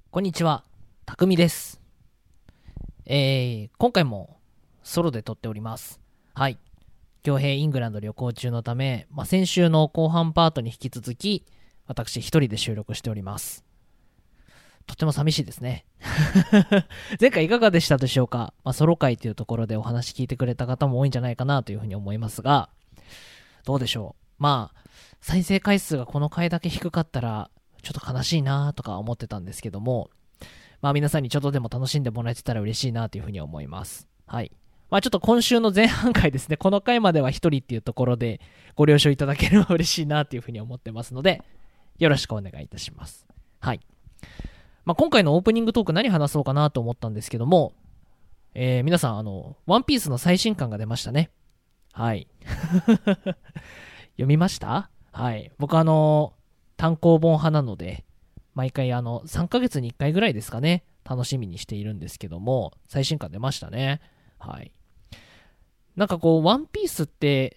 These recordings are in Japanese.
こんにちは、たくみです。今回もソロで撮っております。はい。恭平イングランド旅行中のため、先週の後半パートに引き続き、私一人で収録しております。とても寂しいですね。前回いかがでしたでしょうか。ソロ回というところでお話聞いてくれた方も多いんじゃないかなというふうに思いますが、どうでしょう。再生回数がこの回だけ低かったら、ちょっと悲しいなとか思ってたんですけども、皆さんにちょっとでも楽しんでもらえてたら嬉しいなというふうに思います。はい。ちょっと今週の前半回ですね、この回までは一人っていうところでご了承いただければ嬉しいなというふうに思ってますので、よろしくお願いいたします。はい。今回のオープニングトーク何話そうかなと思ったんですけども、皆さん、ワンピースの最新刊が出ましたね。はい。読みました？はい。僕単行本派なので、毎回3ヶ月に1回ぐらいですかね、楽しみにしているんですけども、最新刊出ましたね。はい。ワンピースって、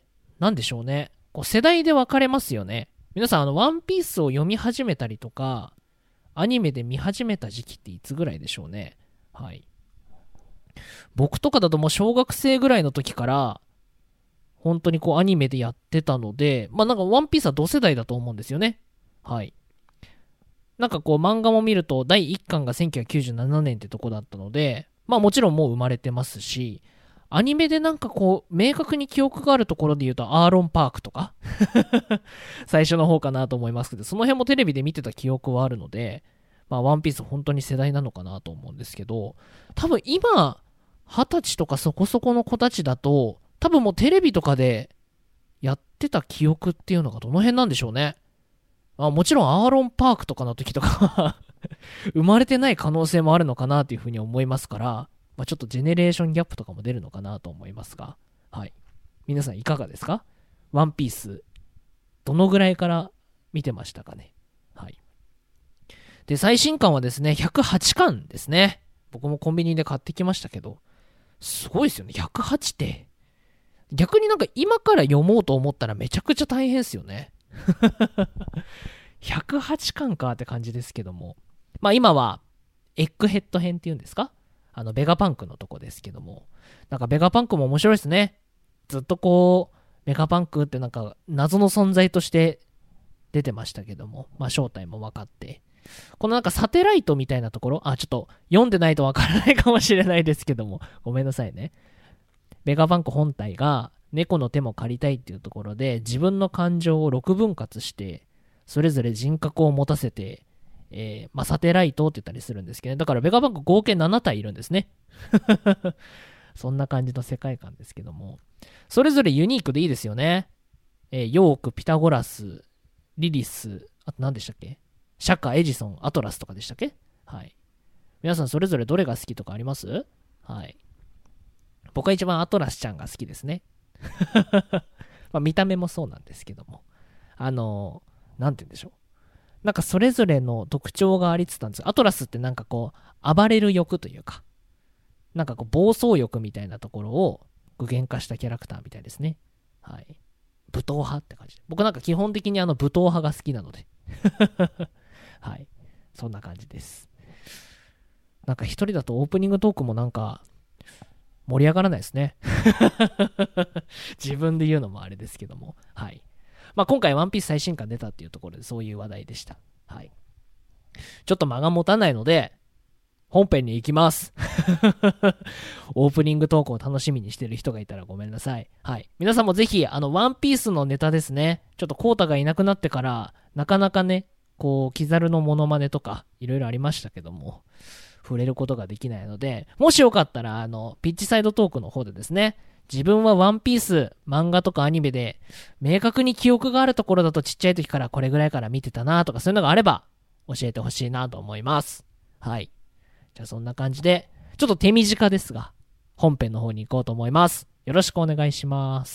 なんでしょうね。世代で分かれますよね。皆さん、ワンピースを読み始めたりとか、アニメで見始めた時期っていつぐらいでしょうね。はい。僕とかだともう小学生ぐらいの時から、本当にアニメでやってたので、ワンピースは同世代だと思うんですよね。はい。漫画も見ると第1巻が1997年ってとこだったので、もちろんもう生まれてますし、アニメで明確に記憶があるところで言うとアーロンパークとか最初の方かなと思いますけど、その辺もテレビで見てた記憶はあるので、ワンピース本当に世代なのかなと思うんですけど、多分今、20歳とかそこそこの子たちだと、多分もうテレビとかでやってた記憶っていうのがどの辺なんでしょうね。もちろんアーロンパークとかの時とか生まれてない可能性もあるのかなというふうに思いますから、ちょっとジェネレーションギャップとかも出るのかなと思いますが、はい。皆さんいかがですか？ワンピース、どのぐらいから見てましたかね？はい。で、最新刊はですね、108巻ですね。僕もコンビニで買ってきましたけど、すごいですよね。108って。逆に今から読もうと思ったらめちゃくちゃ大変ですよね。108巻かって感じですけども、今はエッグヘッド編っていうんですか、ベガパンクのとこですけども、ベガパンクも面白いですね。ずっとベガパンクって謎の存在として出てましたけども、正体も分かって、このサテライトみたいなところ、ちょっと読んでないと分からないかもしれないですけども、ごめんなさいね。ベガパンク本体が猫の手も借りたいっていうところで、自分の感情を6分割して、それぞれ人格を持たせて、サテライトって言ったりするんですけど、ね、だからベガバンク合計7体いるんですね。そんな感じの世界観ですけども、それぞれユニークでいいですよね。ヨーク、ピタゴラス、リリス、あと何でしたっけ？シャカ、エジソン、アトラスとかでしたっけ？はい。皆さんそれぞれどれが好きとかあります？はい。僕は一番アトラスちゃんが好きですね。見た目もそうなんですけども、なんて言うんでしょう。それぞれの特徴がありつつなんですよ。アトラスって暴れる欲というか、暴走欲みたいなところを具現化したキャラクターみたいですね。はい。武闘派って感じ。僕基本的に武闘派が好きなので。はい。そんな感じです。一人だとオープニングトークも盛り上がらないですね。自分で言うのもあれですけども。はい。今回ワンピース最新刊出たっていうところでそういう話題でした。はい。ちょっと間が持たないので、本編に行きます。オープニングトークを楽しみにしてる人がいたらごめんなさい。はい。皆さんもぜひ、ワンピースのネタですね。ちょっとコウタがいなくなってから、なかなかね、キザルのモノマネとか、いろいろありましたけども、触れることができないので、もしよかったら、ピッチサイドトークの方でですね、自分はワンピース、漫画とかアニメで、明確に記憶があるところだとちっちゃい時からこれぐらいから見てたなとか、そういうのがあれば、教えてほしいなと思います。はい。じゃあそんな感じで、ちょっと手短ですが、本編の方に行こうと思います。よろしくお願いします。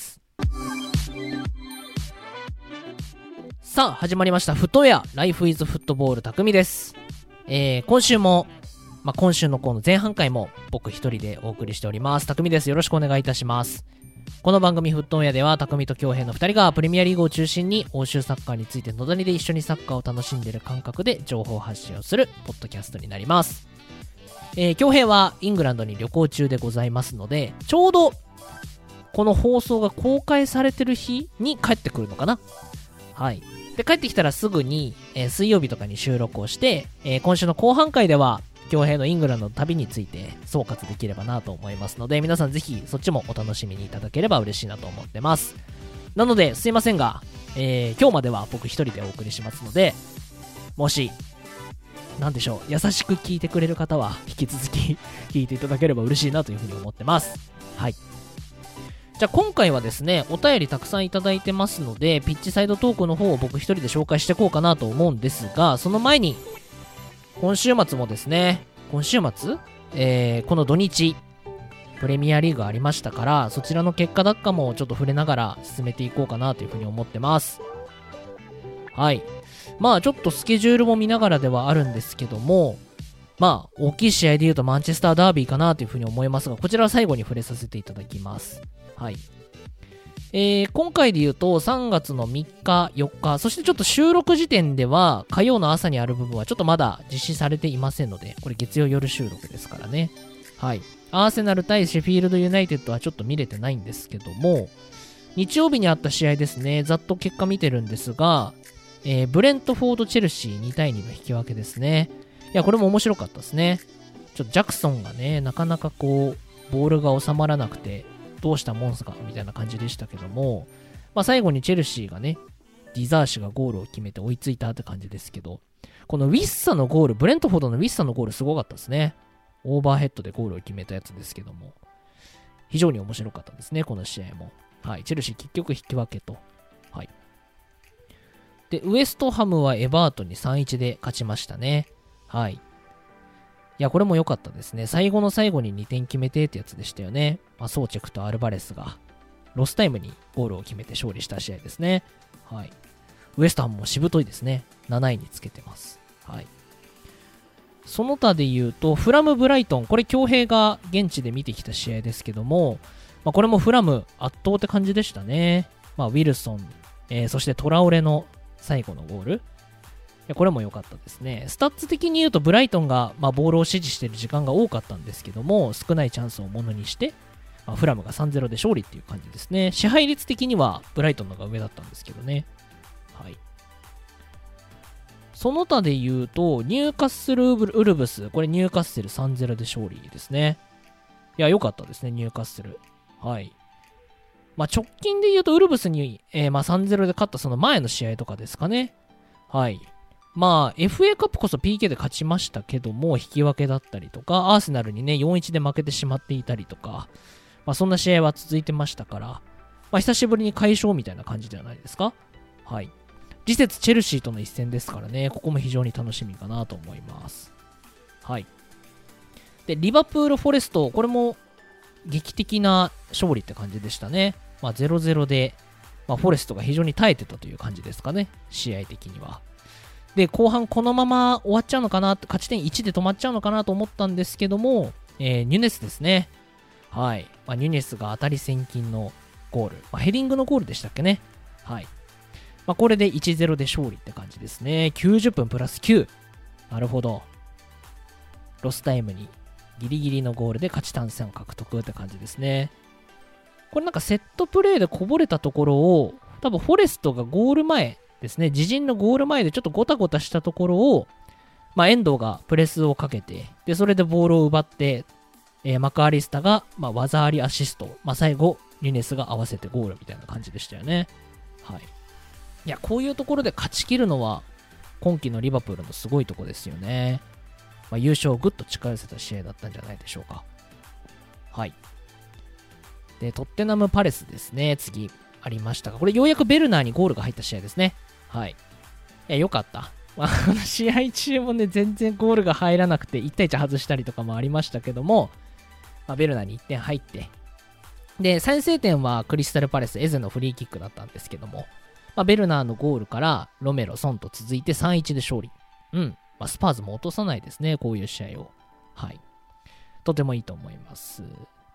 さあ、始まりました。フットウェア、Life is Football たくみです。今週も、今週のこの前半回も僕一人でお送りしております。たくみです。よろしくお願いいたします。 この番組フットオンエアでは匠と恭平の2人がプレミアリーグを中心に欧州サッカーについて野谷で一緒にサッカーを楽しんでいる感覚で情報発信をするポッドキャストになります。恭平はイングランドに旅行中でございますので、ちょうどこの放送が公開されてる日に帰ってくるのかな。はい。で、帰ってきたらすぐに、水曜日とかに収録をして、今週の後半回では恭平のイングランドの旅について総括できればなと思いますので、皆さんぜひそっちもお楽しみにいただければ嬉しいなと思ってます。なのですいませんが、今日までは僕一人でお送りしますので、もしなんでしょう、優しく聞いてくれる方は引き続き聞いていただければ嬉しいなというふうに思ってます。はい。じゃあ今回はですね、お便りたくさんいただいてますので、ピッチサイドトークの方を僕一人で紹介していこうかなと思うんですが、その前に今週末もですね、この土日プレミアリーグありましたから、そちらの結果奪還もちょっと触れながら進めていこうかなというふうに思ってます。はい。まあちょっとスケジュールも見ながらではあるんですけども、まあ大きい試合で言うとマンチェスターダービーかなというふうに思いますが、こちらは最後に触れさせていただきます。はい。今回で言うと3月の3日、4日、そしてちょっと収録時点では火曜の朝にある部分はちょっとまだ実施されていませんので、これ月曜夜収録ですからね。はい。アーセナル対シェフィールドユナイテッドはちょっと見れてないんですけども、日曜日にあった試合ですね、ざっと結果見てるんですが、ブレントフォードチェルシー2対2の引き分けですね。いや、これも面白かったですね。ちょっとジャクソンがね、なかなかこう、ボールが収まらなくて、どうしたもんすかみたいな感じでしたけども、まあ最後にチェルシーがね、ディザーシがゴールを決めて追いついたって感じですけど、このウィッサのゴール、ブレントフォードのウィッサのゴールすごかったですね。オーバーヘッドでゴールを決めたやつですけども、非常に面白かったですね、この試合も。はい、チェルシー結局引き分けと。はい。で、ウエストハムはエバートンに 3-1 で勝ちましたね。はい。いや、これも良かったですね。最後の最後に2点決めてってやつでしたよね。まあ、ソーチェクとアルバレスがロスタイムにゴールを決めて勝利した試合ですね。はい。ウエストハムもしぶといですね。7位につけてます。はい。その他で言うと、フラム・ブライトン。これ、恭平が現地で見てきた試合ですけども、まあ、これもフラム圧倒って感じでしたね。まあ、ウィルソン、そしてトラオレの最後のゴール。これも良かったですね。スタッツ的に言うとブライトンが、ボールを支持している時間が多かったんですけども、少ないチャンスをものにして、フラムが 3-0 で勝利っていう感じですね。支配率的にはブライトンの方が上だったんですけどね。はい。その他で言うと、ニューカッスル・ウルブス。これニューカッスル 3-0 で勝利ですね。いや、良かったですね、ニューカッスル。はい。直近で言うとウルブスに、3-0 で勝ったその前の試合とかですかね。はい。FA カップこそ PK で勝ちましたけども、引き分けだったりとか、アーセナルにね、4-1 で負けてしまっていたりとか、そんな試合は続いてましたから、久しぶりに快勝みたいな感じではないですか。はい。次節チェルシーとの一戦ですからね、ここも非常に楽しみかなと思います。はい。で、リバプール・フォレスト、これも劇的な勝利って感じでしたね。0-0 で、フォレストが非常に耐えてたという感じですかね、試合的には。で、後半このまま終わっちゃうのかな、勝ち点1で止まっちゃうのかなと思ったんですけども、ニュネスですね。はい。ニュネスが当たり千金のゴール。ヘディングのゴールでしたっけね。はい。これで 1-0 で勝利って感じですね。90分プラス9。なるほど。ロスタイムにギリギリのゴールで勝ち点3を獲得って感じですね。これなんかセットプレーでこぼれたところを、多分フォレストがゴール前ですね、自陣のゴール前でちょっとゴタゴタしたところを、遠藤がプレスをかけて、で、それでボールを奪って、マカアリスタが、技ありアシスト、最後、ニュネスが合わせてゴールみたいな感じでしたよね。はい。いや、こういうところで勝ち切るのは、今季のリバプールのすごいとこですよね。優勝をぐっと近寄せた試合だったんじゃないでしょうか。はい。で、トッテナムパレスですね。次、ありましたが、これようやくベルナーにゴールが入った試合ですね。はい。いや、よかった。試合中もね、全然ゴールが入らなくて、1対1外したりとかもありましたけども、ベルナーに1点入って、で、先制点はクリスタルパレス、エゼのフリーキックだったんですけども、ベルナーのゴールからロメロ、ソンと続いて 3-1 で勝利。うん。スパーズも落とさないですね、こういう試合を。はい。とてもいいと思います。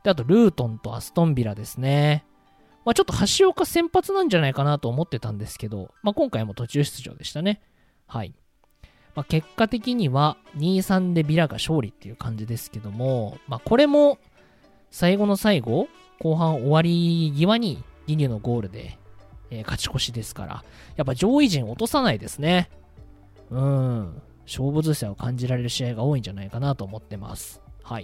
で、あとルートンとアストンビラですね。まあちょっと橋岡先発なんじゃないかなと思ってたんですけど、まあ今回も途中出場でしたね。はい。まあ結果的には2-3でビラが勝利っていう感じですけども、まあこれも最後の最後、後半終わり際にギニュのゴールで、勝ち越しですから、やっぱ上位陣落とさないですね。勝負強さを感じられる試合が多いんじゃないかなと思ってます。はい。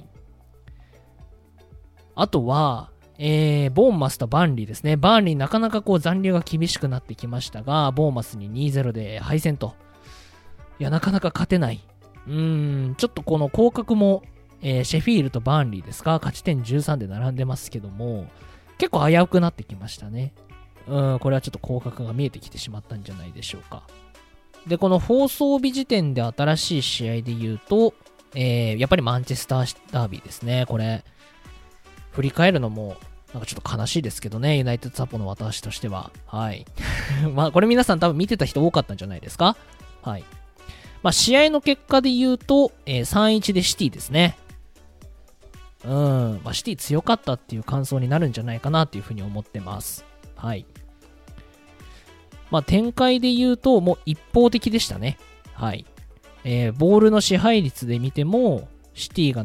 あとは、ボーンマスとバーンリーですね。バーンリーなかなかこう残留が厳しくなってきましたが、ボーンマスに 2-0 で敗戦と。いや、なかなか勝てない。ちょっとこの降格も、シェフィールとバーンリーですか、勝ち点13で並んでますけども、結構危うくなってきましたね。これはちょっと降格が見えてきてしまったんじゃないでしょうか。で、この放送日時点で新しい試合で言うと、やっぱりマンチェスターダービーですね。これ、振り返るのも、なんかちょっと悲しいですけどね、ユナイテッドサポの私としては。はい。まあ、これ皆さん多分見てた人多かったんじゃないですか。はい。まあ、試合の結果で言うと、3-1でシティですね。まあ、シティ強かったっていう感想になるんじゃないかなっていうふうに思ってます。はい。まあ、展開で言うと、もう一方的でしたね。はい。ボールの支配率で見ても、シティが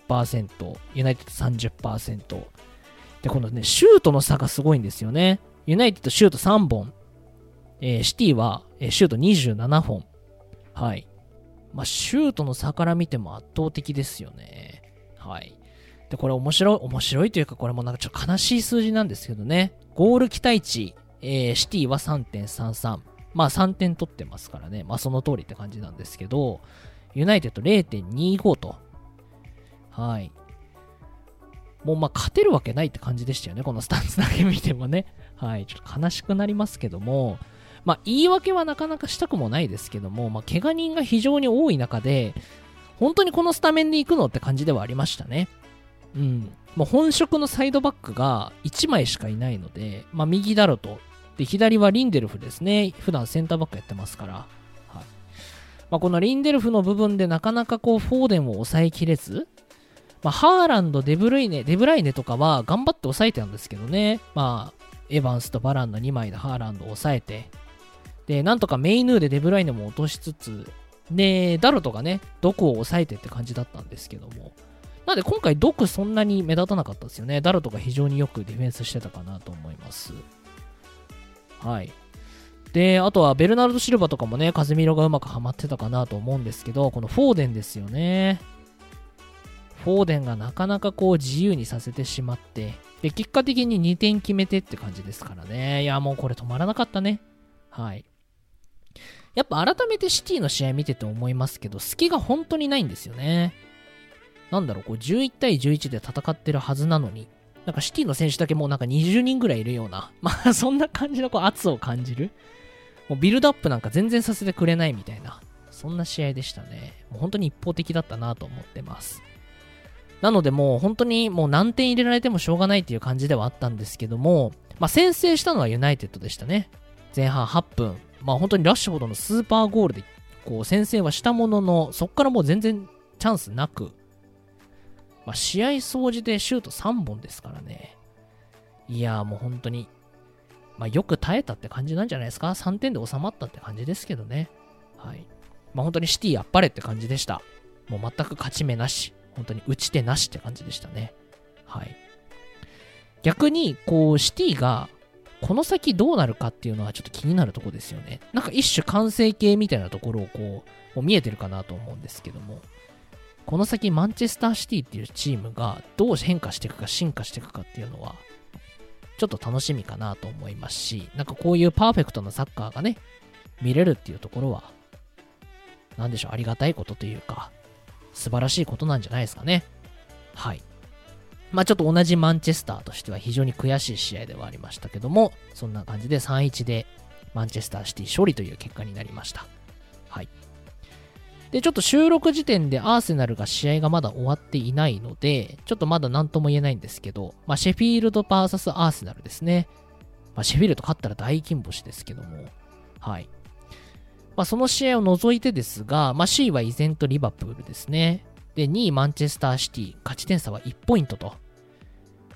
70%、ユナイテッド 30%。で、このね、シュートの差がすごいんですよね。ユナイテッドシュート3本。シティは、シュート27本。はい。まあ、シュートの差から見ても圧倒的ですよね。はい。で、これ面白いというか、これもなんかちょっと悲しい数字なんですけどね。ゴール期待値、シティは 3.33。まあ3点取ってますからね。まあその通りって感じなんですけど、ユナイテッド 0.25 と。はい。もうまあ勝てるわけないって感じでしたよね。このスタンスだけ見てもね。はい。ちょっと悲しくなりますけども、まあ言い訳はなかなかしたくもないですけども、まあ怪我人が非常に多い中で、本当にこのスタメンで行くのって感じではありましたね。もう本職のサイドバックが1枚しかいないので、まあ右だろと。で、左はリンデルフですね。普段センターバックやってますから。はい。まあこのリンデルフの部分でなかなかこうフォーデンを抑えきれず、まあハーランド、デブライネとかは頑張って抑えてたんですけどね。まあ、エヴァンスとバランの2枚でハーランドを抑えて、で、なんとかメイヌーでデブライネも落としつつ、で、ダルトがね、ドクを抑えてって感じだったんですけども。なので今回ドクそんなに目立たなかったですよね。ダルトが非常によくディフェンスしてたかなと思います。はい。で、あとはベルナルド・シルバとかもね、カゼミロがうまくはまってたかなと思うんですけど、このフォーデンですよね。フォーデンがなかなかこう自由にさせてしまって、で、結果的に2点決めてって感じですからね。いや、もうこれ止まらなかったね。はい。やっぱ改めてシティの試合見てて思いますけど、隙が本当にないんですよね。なんだろう、こう11対11で戦ってるはずなのに、なんかシティの選手だけもうなんか20人ぐらいいるような、まあそんな感じのこう圧を感じる。もうビルドアップなんか全然させてくれないみたいな、そんな試合でしたね。もう本当に一方的だったなと思ってます。なのでもう本当にもう何点入れられてもしょうがないっていう感じではあったんですけども、まあ先制したのはユナイテッドでしたね。前半8分。まあ本当にラッシュフォードのスーパーゴールでこう先制はしたものの、そっからもう全然チャンスなく、まあ、試合総じてシュート3本ですからね。いやーもう本当に、まあ、よく耐えたって感じなんじゃないですか。3点で収まったって感じですけどね。はい。まあ本当にシティあっぱれって感じでした。もう全く勝ち目なし。本当に打ち手なしって感じでしたね。はい。逆に、こう、シティが、この先どうなるかっていうのはちょっと気になるところですよね。なんか一種完成形みたいなところをこう見えてるかなと思うんですけども。この先マンチェスターシティっていうチームがどう変化していくか進化していくかっていうのはちょっと楽しみかなと思いますし、なんかこういうパーフェクトなサッカーがね見れるっていうところはなんでしょう、ありがたいことというか素晴らしいことなんじゃないですかね。はい。まあちょっと同じマンチェスターとしては非常に悔しい試合ではありましたけども、そんな感じで 3-1 でマンチェスターシティ勝利という結果になりました。はい。で、ちょっと収録時点でアーセナルが試合がまだ終わっていないので、ちょっとまだ何とも言えないんですけど、まあ、シェフィールド VS アーセナルですね。まあ、シェフィールド勝ったら大金星ですけども、はい。まあ、その試合を除いてですが、まあ、首位は依然とリバプールですね。で、2位マンチェスターシティ、勝ち点差は1ポイントと。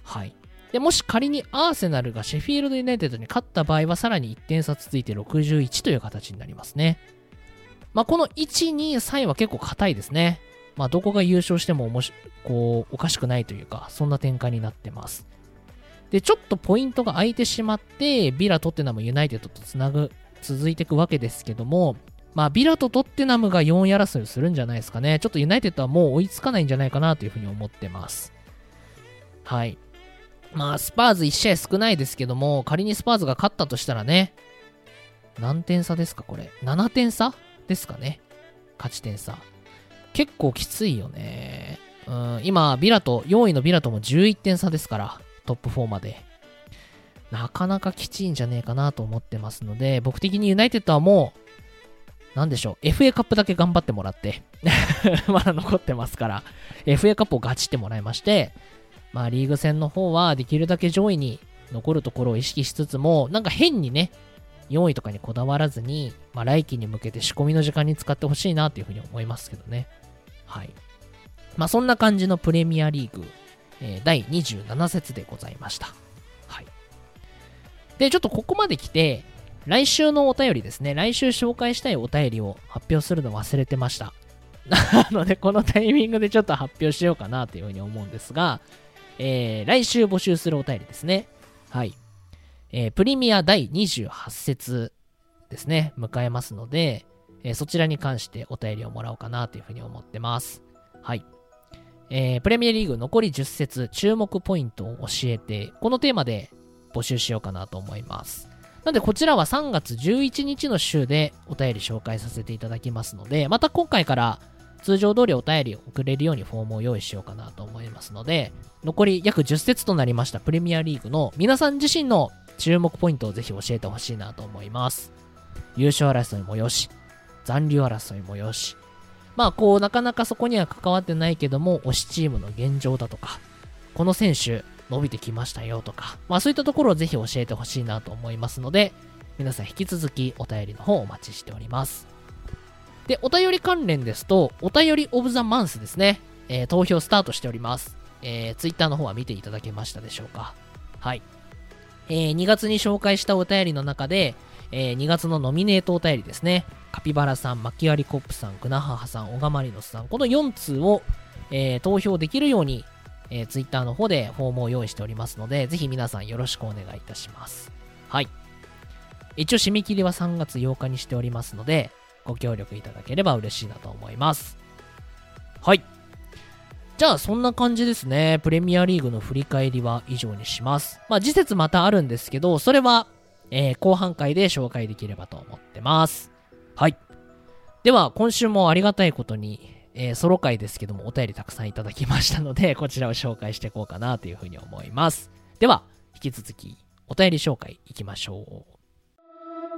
はい。で、もし仮にアーセナルがシェフィールドユナイテッドに勝った場合は、さらに1点差ついて61という形になりますね。まあ、この1、2、3位は結構硬いですね。まあ、どこが優勝してもおかしくないというか、そんな展開になってます。で、ちょっとポイントが空いてしまって、ビラ、トッテナム、ユナイテッドと続いていくわけですけども、まあ、ビラとトッテナムが4位争いをするんじゃないですかね。ちょっとユナイテッドはもう追いつかないんじゃないかなというふうに思ってます。はい。まあ、スパーズ1試合少ないですけども、仮にスパーズが勝ったとしたらね、何点差ですかこれ。7点差ですかね。勝ち点差。結構きついよね。今、4位のビラとも11点差ですから、トップ4まで。なかなかきちいんじゃねえかなと思ってますので、僕的にユナイテッドはもう、なんでしょう、FA カップだけ頑張ってもらって、まだ残ってますから、FA カップをガチってもらいまして、まあリーグ戦の方はできるだけ上位に残るところを意識しつつも、なんか変にね、4位とかにこだわらずに、まあ来季に向けて仕込みの時間に使ってほしいなというふうに思いますけどね。はい。まあそんな感じのプレミアリーグ、第27節でございました。はい。で、ちょっとここまで来て、来週のお便りですね。来週紹介したいお便りを発表するの忘れてました。なので、このタイミングでちょっと発表しようかなというふうに思うんですが、来週募集するお便りですね。はい。プレミア第28節ですね。迎えますので、そちらに関してお便りをもらおうかなというふうに思ってます。はい。プレミアリーグ残り10節注目ポイントを教えて、このテーマで募集しようかなと思います。なのでこちらは3月11日の週でお便り紹介させていただきますので、また今回から通常通りお便りを送れるようにフォームを用意しようかなと思いますので、残り約10節となりましたプレミアリーグの皆さん自身の注目ポイントをぜひ教えてほしいなと思います。優勝争いもよし、残留争いもよし、まあこうなかなかそこには関わってないけども推しチームの現状だとか、この選手伸びてきましたよとか、まあそういったところをぜひ教えてほしいなと思いますので、皆さん引き続きお便りの方お待ちしております。で、お便り関連ですと、お便りオブザマンスですね。投票スタートしております。ツイッターの方は見ていただけましたでしょうか。はい。2月に紹介したお便りの中で、2月のノミネートお便りですね。カピバラさん、マキアリコップさん、グナハハさん、オガマリノスさん、この4通を、投票できるように、ツイッターの方でフォームを用意しておりますので、ぜひ皆さんよろしくお願いいたします。はい。一応締め切りは3月8日にしておりますので、ご協力いただければ嬉しいなと思います。はい。じゃあそんな感じですね。プレミアリーグの振り返りは以上にします。まあ次節またあるんですけど、それは、後半回で紹介できればと思ってます。はい。では今週もありがたいことに、ソロ回ですけどもお便りたくさんいただきましたので、こちらを紹介していこうかなというふうに思います。では引き続きお便り紹介いきましょう。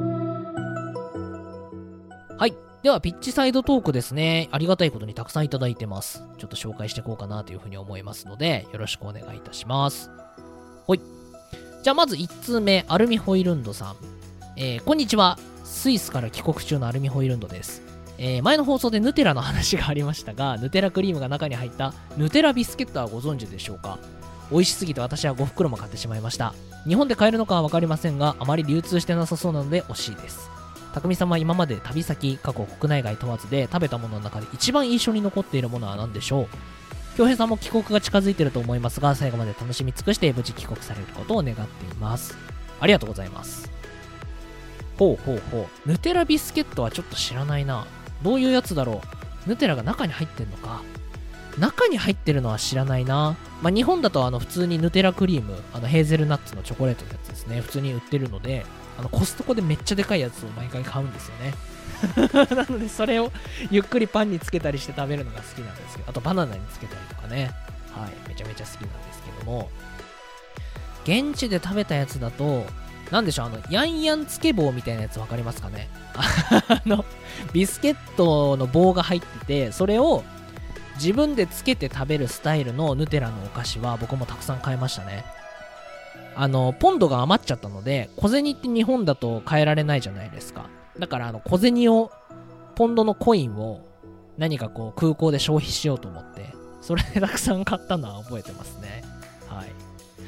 はい。ではピッチサイドトークですね。ありがたいことにたくさんいただいてます。ちょっと紹介していこうかなというふうに思いますので、よろしくお願いいたします。はい。じゃあまず1通目、アルミホイルンドさん。こんにちは。スイスから帰国中のアルミホイルンドです。前の放送でヌテラの話がありましたが、ヌテラクリームが中に入ったヌテラビスケットはご存知でしょうか？美味しすぎて私は5袋も買ってしまいました。日本で買えるのかは分かりませんが、あまり流通してなさそうなので惜しいです。匠さんは今まで旅先、過去国内外問わずで食べたものの中で一番印象に残っているものは何でしょう？京平さんも帰国が近づいていると思いますが、最後まで楽しみ尽くして無事帰国されることを願っています。ありがとうございます。ほうほうほう。ヌテラビスケットはちょっと知らないな。どういうやつだろう。ヌテラが中に入ってんのか。中に入ってるのは知らないな。まあ、日本だと普通にヌテラクリーム、ヘーゼルナッツのチョコレートのやつですね。普通に売ってるので、コストコでめっちゃでかいやつを毎回買うんですよね。なのでそれをゆっくりパンにつけたりして食べるのが好きなんですけど、あとバナナにつけたりとかね。はい、めちゃめちゃ好きなんですけども。現地で食べたやつだと、なんでしょう、ヤンヤンつけ棒みたいなやつわかりますかね？ビスケットの棒が入ってて、それを自分でつけて食べるスタイルのヌテラのお菓子は僕もたくさん買いましたね。ポンドが余っちゃったので、小銭って日本だと買えられないじゃないですか。だから小銭を、ポンドのコインを何かこう空港で消費しようと思って、それでたくさん買ったのは覚えてますね。はい。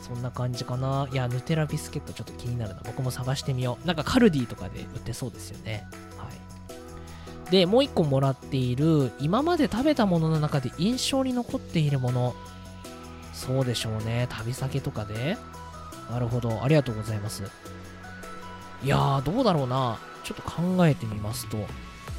そんな感じかな。いや、ヌテラビスケットちょっと気になるな。僕も探してみよう。なんかカルディとかで売ってそうですよね。はい。で、もう一個もらっている、今まで食べたものの中で印象に残っているもの。そうでしょうね。旅先とかで。なるほど。ありがとうございます。いやー、どうだろうな。ちょっと考えてみますと。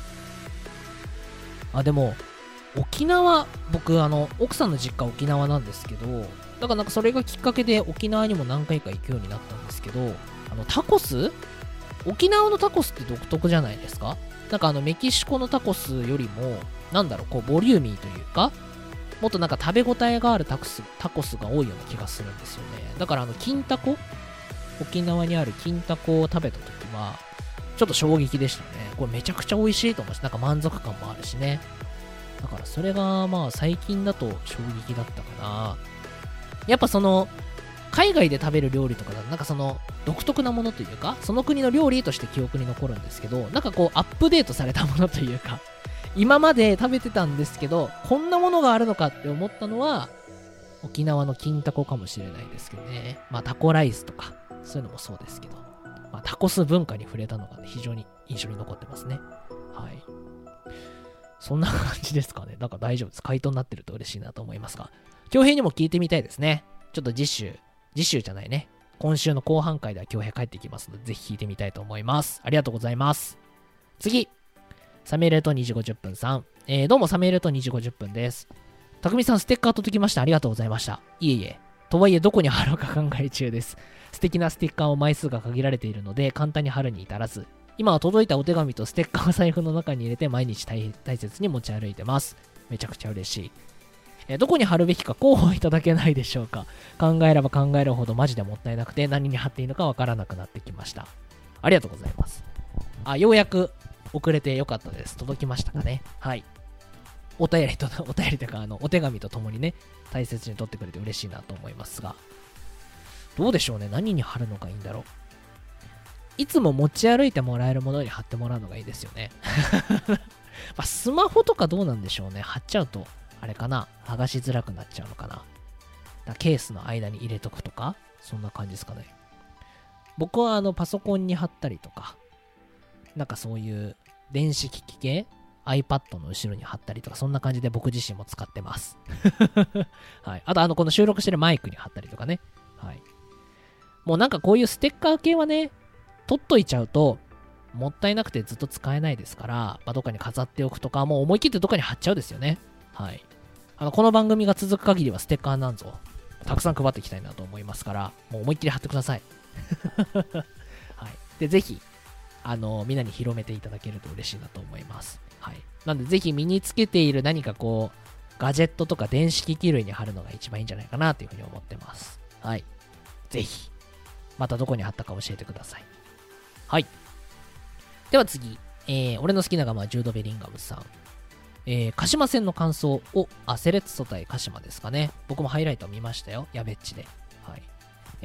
でも、沖縄、僕、奥さんの実家沖縄なんですけど、だからなんかそれがきっかけで沖縄にも何回か行くようになったんですけど、タコス沖縄のタコスって独特じゃないですか？なんかメキシコのタコスよりも、なんだろう、こう、ボリューミーというか、もっとなんか食べ応えがあるタコスが多いような気がするんですよね。だから金タコ沖縄にある金タコを食べた時は、ちょっと衝撃でしたね。これめちゃくちゃ美味しいと思うし、なんか満足感もあるしね。だからそれがまあ最近だと衝撃だったかな。やっぱ海外で食べる料理とかだとなんか独特なものというか、その国の料理として記憶に残るんですけど、なんかこうアップデートされたものというか、今まで食べてたんですけど、こんなものがあるのかって思ったのは、沖縄の金タコかもしれないですけどね。まあタコライスとか、そういうのもそうですけど、まあタコス文化に触れたのが、ね、非常に印象に残ってますね。はい。そんな感じですかね。なんか大丈夫です。回答になってると嬉しいなと思いますが。恭平にも聞いてみたいですね。ちょっと次週じゃないね。今週の後半回では恭平帰ってきますので、ぜひ聞いてみたいと思います。ありがとうございます。次。サメールと2時50分さん。どうもサメールと2時50分です。たくみさんステッカー届きました。ありがとうございました。いえいえ。とはいえどこに貼ろうか考え中です。素敵なステッカーを枚数が限られているので、簡単に貼るに至らず、今は届いたお手紙とステッカーを財布の中に入れて毎日大切に持ち歩いてます。めちゃくちゃ嬉しい。どこに貼るべきか候補いただけないでしょうか。考えれば考えるほどマジでもったいなくて何に貼っていいのかわからなくなってきました。ありがとうございます。ようやく遅れてよかったです。届きましたかね。はい。お便りというかお手紙とともにね、大切に取ってくれて嬉しいなと思いますが。どうでしょうね。何に貼るのがいいんだろう。いつも持ち歩いてもらえるものに貼ってもらうのがいいですよね。まあ、スマホとかどうなんでしょうね。貼っちゃうと、あれかな。剥がしづらくなっちゃうのかな。ケースの間に入れとくとか、そんな感じですかね。僕はパソコンに貼ったりとか、なんかそういう電子機器系、iPad の後ろに貼ったりとか、そんな感じで僕自身も使ってます。はい。あとこの収録してるマイクに貼ったりとかね。はい。もうなんかこういうステッカー系はね、取っといちゃうと、もったいなくてずっと使えないですから、まあ、どっかに飾っておくとか、もう思い切ってどっかに貼っちゃうですよね。はい。この番組が続く限りはステッカーなんぞ、たくさん配っていきたいなと思いますから、もう思いっきり貼ってください。はい。で、ぜひ、みんなに広めていただけると嬉しいなと思います。はい。なんで、ぜひ身につけている何かこう、ガジェットとか電子機器類に貼るのが一番いいんじゃないかなというふうに思ってます。はい。ぜひ、またどこに貼ったか教えてください。はい。では次、俺の好きなガムはジュード・ベリンガムさん。鹿島戦の感想を、セレッソ対鹿島ですかね。僕もハイライト見ましたよ。やべっちで。はい。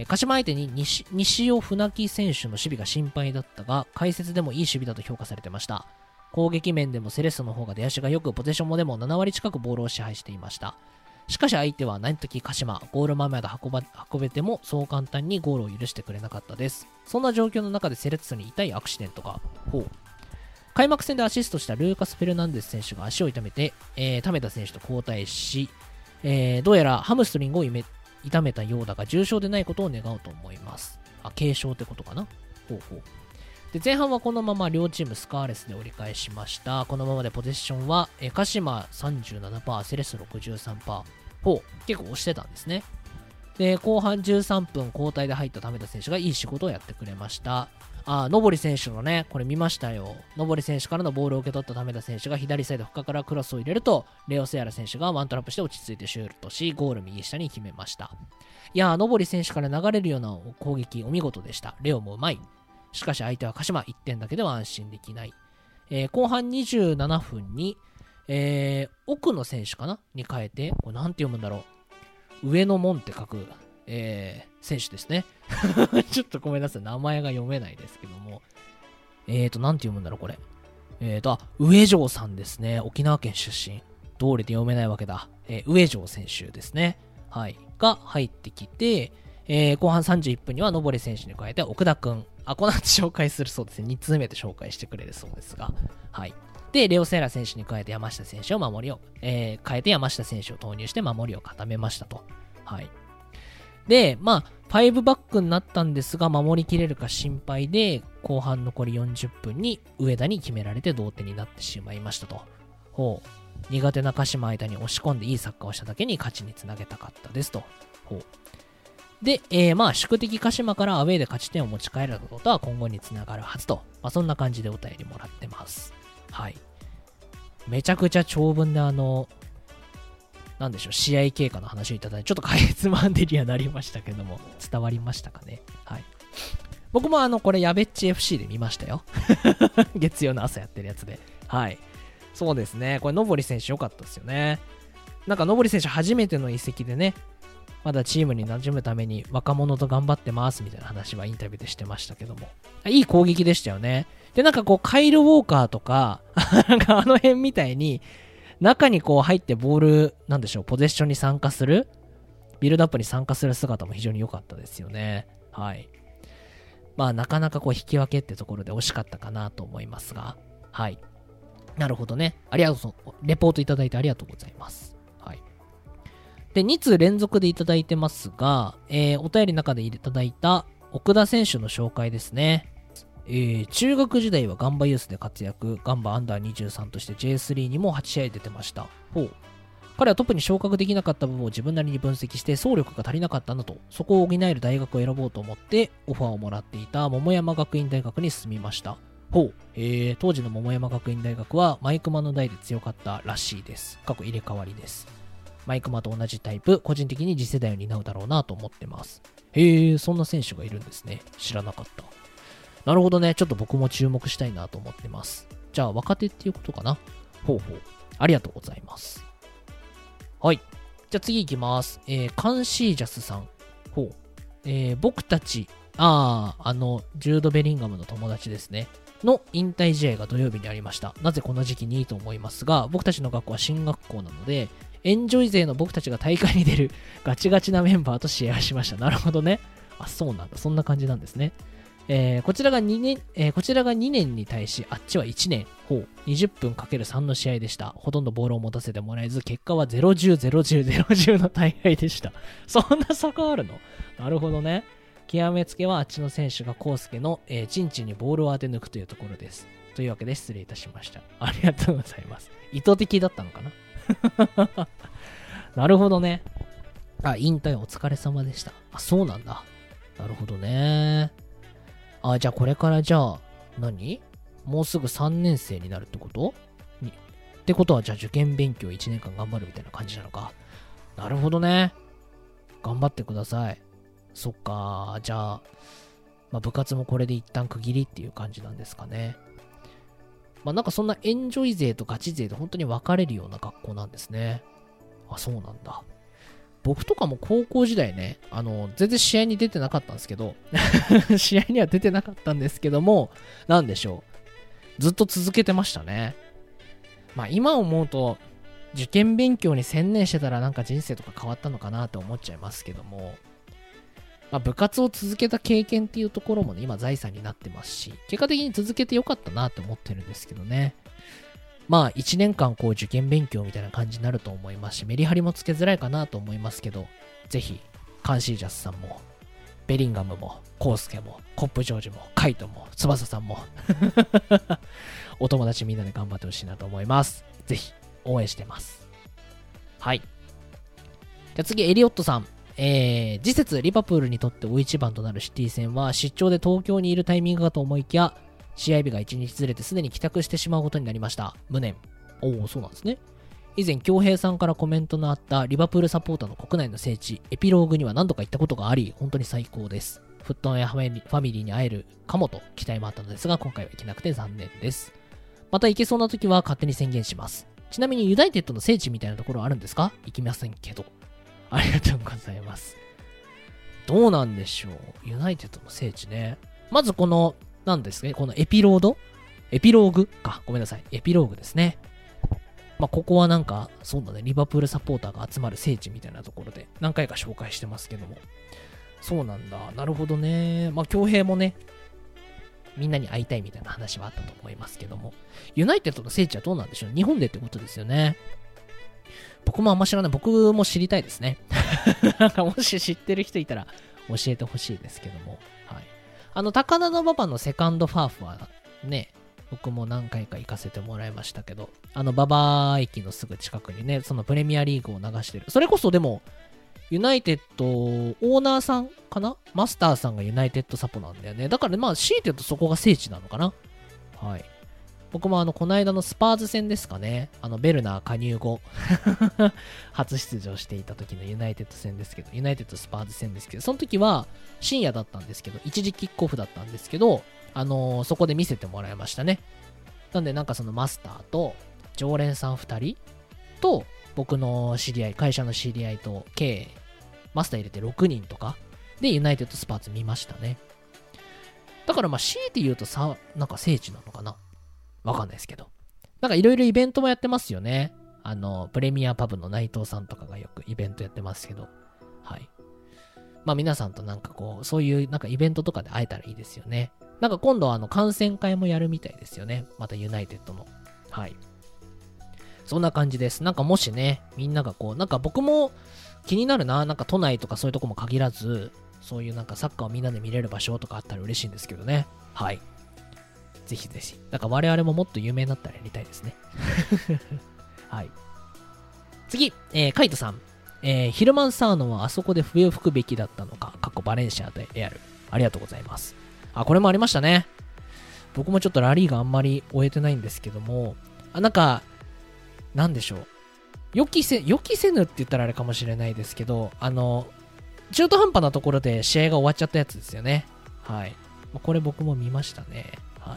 鹿島相手に西尾船木選手の守備が心配だったが、解説でもいい守備だと評価されてました。攻撃面でもセレッソの方が出足が良く、ポゼッションもでも7割近くボールを支配していました。しかし相手は何時鹿島、ゴール前まで運べてもそう簡単にゴールを許してくれなかったです。そんな状況の中でセレッソに痛いアクシデントが。開幕戦でアシストしたルーカス・フェルナンデス選手が足を痛めて、タメタ選手と交代し、どうやらハムストリングを痛めたようだが重傷でないことを願うと思います。軽傷ってことかな。で、前半はこのまま両チームスカーレスで折り返しました。このままでポゼッションは、鹿島 37%、セレッソ 63%。結構押してたんですね。で、後半13分交代で入ったタメタ選手がいい仕事をやってくれました。ノボリ選手のね、これ見ましたよ。ノボリ選手からのボールを受け取ったタメタ選手が左サイド深からクロスを入れると、レオセアラ選手がワントラップして落ち着いてシュートし、ゴール右下に決めました。いやー、ノボリ選手から流れるような攻撃、お見事でした。レオもうまい。しかし相手は鹿島1点だけでは安心できない。後半27分に、奥の選手かなに変えて、これなんて読むんだろう。上の門って書く、選手ですね。ちょっとごめんなさい。名前が読めないですけども。なんて読むんだろう、これ。上条さんですね。沖縄県出身。通りで読めないわけだ。上条選手ですね。はい。が入ってきて、 後半31分には登選手に加えて奥田くん。この後紹介するそうですね。2通目で紹介してくれるそうですが。はい。で、レオセーラ選手に加えて山下選手を守りを、変えて山下選手を投入して守りを固めましたと。はい。で、5バックになったんですが、守りきれるか心配で、後半残り40分に上田に決められて同点になってしまいましたと。苦手な鹿島相手に押し込んでいいサッカーをしただけに勝ちにつなげたかったですと。で、宿敵鹿島からアウェーで勝ち点を持ち帰ることは今後につながるはずと。そんな感じでお便りもらってます。はい。めちゃくちゃ長文でなんでしょう、試合経過の話をいただいて、ちょっとかいつまんでにはなりましたけども、伝わりましたかね。はい。僕もこれ、やべっち FC で見ましたよ。月曜の朝やってるやつで。はい。そうですね。これ、野堀選手良かったですよね。なんか、野堀選手初めての移籍でね、まだチームに馴染むために若者と頑張ってますみたいな話はインタビューでしてましたけども。いい攻撃でしたよね。で、なんかカイル・ウォーカーとか、なんか辺みたいに、中に入ってボール、なんでしょう、ポゼッションに参加する、ビルドアップに参加する姿も非常に良かったですよね。はい。なかなか引き分けってところで惜しかったかなと思いますが、はい。なるほどね。レポートいただいてありがとうございます。はい。で、2通連続でいただいてますが、お便りの中でいただいた奥田選手の紹介ですね。中学時代はガンバユースで活躍、ガンバアンダー23として J3 にも8試合出てました。彼はトップに昇格できなかった部分を自分なりに分析して走力が足りなかったんだと、そこを補える大学を選ぼうと思ってオファーをもらっていた桃山学院大学に進みました。当時の桃山学院大学はマイクマの代で強かったらしいです。過去入れ替わりです。マイクマと同じタイプ、個人的に次世代を担うだろうなと思ってます。そんな選手がいるんですね。知らなかった。なるほどね。ちょっと僕も注目したいなと思ってます。じゃあ、若手っていうことかな。ありがとうございます。はい。じゃあ次行きます。カンシージャスさん。僕たち、ジュード・ベリンガムの友達ですね。の引退試合が土曜日にありました。なぜこの時期にと思いますが、僕たちの学校は進学校なので、エンジョイ勢の僕たちが大会に出るガチガチなメンバーと試合をしました。なるほどね。そうなんだ。そんな感じなんですね。こちらが2年に対し、あっちは1年。20分 ×3 の試合でした。ほとんどボールを持たせてもらえず、結果は0-10、0-10、0-10の大会でした。そんな差があるの？なるほどね。極めつけはあっちの選手がコウスケの、チンチンにボールを当て抜くというところです。というわけで失礼いたしました。ありがとうございます。意図的だったのかななるほどね。引退お疲れ様でした。そうなんだ。なるほどね。じゃあこれからもうすぐ3年生になるってことってことはじゃあ受験勉強1年間頑張るみたいな感じなのか。なるほどね。頑張ってください。そっか。じゃあ、部活もこれで一旦区切りっていう感じなんですかね。なんかそんなエンジョイ勢とガチ勢で本当に分かれるような学校なんですね。そうなんだ。僕とかも高校時代ね、全然試合に出てなかったんですけど、試合には出てなかったんですけども、なんでしょう。ずっと続けてましたね。今思うと、受験勉強に専念してたらなんか人生とか変わったのかなと思っちゃいますけども、部活を続けた経験っていうところもね、今財産になってますし、結果的に続けてよかったなって思ってるんですけどね。1年間受験勉強みたいな感じになると思いますし、メリハリもつけづらいかなと思いますけど、ぜひ、カンシージャスさんも、ベリンガムも、コウスケも、コップジョージも、カイトも、翼さんも、お友達みんなで頑張ってほしいなと思います。ぜひ、応援してます。はい。じゃあ次、エリオットさん。次節リバプールにとって大一番となるシティ戦は出張で東京にいるタイミングかと思いきや、試合日が1日ずれてすでに帰宅してしまうことになりました。無念。そうなんですね。以前、京平さんからコメントのあったリバプールサポーターの国内の聖地、エピローグには何度か行ったことがあり、本当に最高です。フットンやファミリーに会えるかもと期待もあったのですが、今回は行けなくて残念です。また行けそうな時は勝手に宣言します。ちなみにユナイテッドの聖地みたいなところあるんですか？行きませんけど。ありがとうございます。どうなんでしょう。ユナイテッドの聖地ね。まずなんですね。このエピローグか。ごめんなさい。エピローグですね。ここはなんか、そうだね。リバプールサポーターが集まる聖地みたいなところで何回か紹介してますけども。 そうなんだ。なるほどね。まあ、恭平もね、みんなに会いたいみたいな話はあったと思いますけども、ユナイテッドの聖地はどうなんでしょう。日本でってことですよね。僕もあんま知らない。僕も知りたいですね。なんかもし知ってる人いたら教えてほしいですけども。はい。高田馬場のセカンドファーフはね、僕も何回か行かせてもらいましたけど、馬場駅のすぐ近くにね、そのプレミアリーグを流してる。それこそでも、ユナイテッドオーナーさんかな、マスターさんがユナイテッドサポなんだよね。だからまあ、強いて言うとそこが聖地なのかな。はい。僕もこの間のスパーズ戦ですかね。ベルナー加入後、初出場していた時のユナイテッド戦ですけど、ユナイテッドスパーズ戦ですけど、その時は深夜だったんですけど、一時キックオフだったんですけど、そこで見せてもらいましたね。なんでなんかそのマスターと常連さん2人と僕の知り合い、会社の知り合いと計マスター入れて6人とかでユナイテッドスパーズ見ましたね。だからまあ強いて言うとさ、なんか聖地なのかな、わかんないですけど。なんかいろいろイベントもやってますよね。プレミアパブの内藤さんとかがよくイベントやってますけど。はい。まあ皆さんとなんかこう、そういうなんかイベントとかで会えたらいいですよね。なんか今度観戦会もやるみたいですよね。またユナイテッドの。はい。そんな感じです。なんかもしね、みんながこう、なんか僕も気になるな。なんか都内とかそういうとこも限らず、そういうなんかサッカーをみんなで見れる場所とかあったら嬉しいんですけどね。はい。ぜひぜひ。だから我々ももっと有名になったらやりたいですね。はい。次、カイトさん。ヒルマンサーノはあそこで笛を吹くべきだったのか、バレンシアでレアル。ありがとうございます。これもありましたね。僕もちょっとラリーがあんまり終えてないんですけども、なんか、なんでしょう。予期せぬって言ったらあれかもしれないですけど、中途半端なところで試合が終わっちゃったやつですよね。はい。これ僕も見ましたね。はい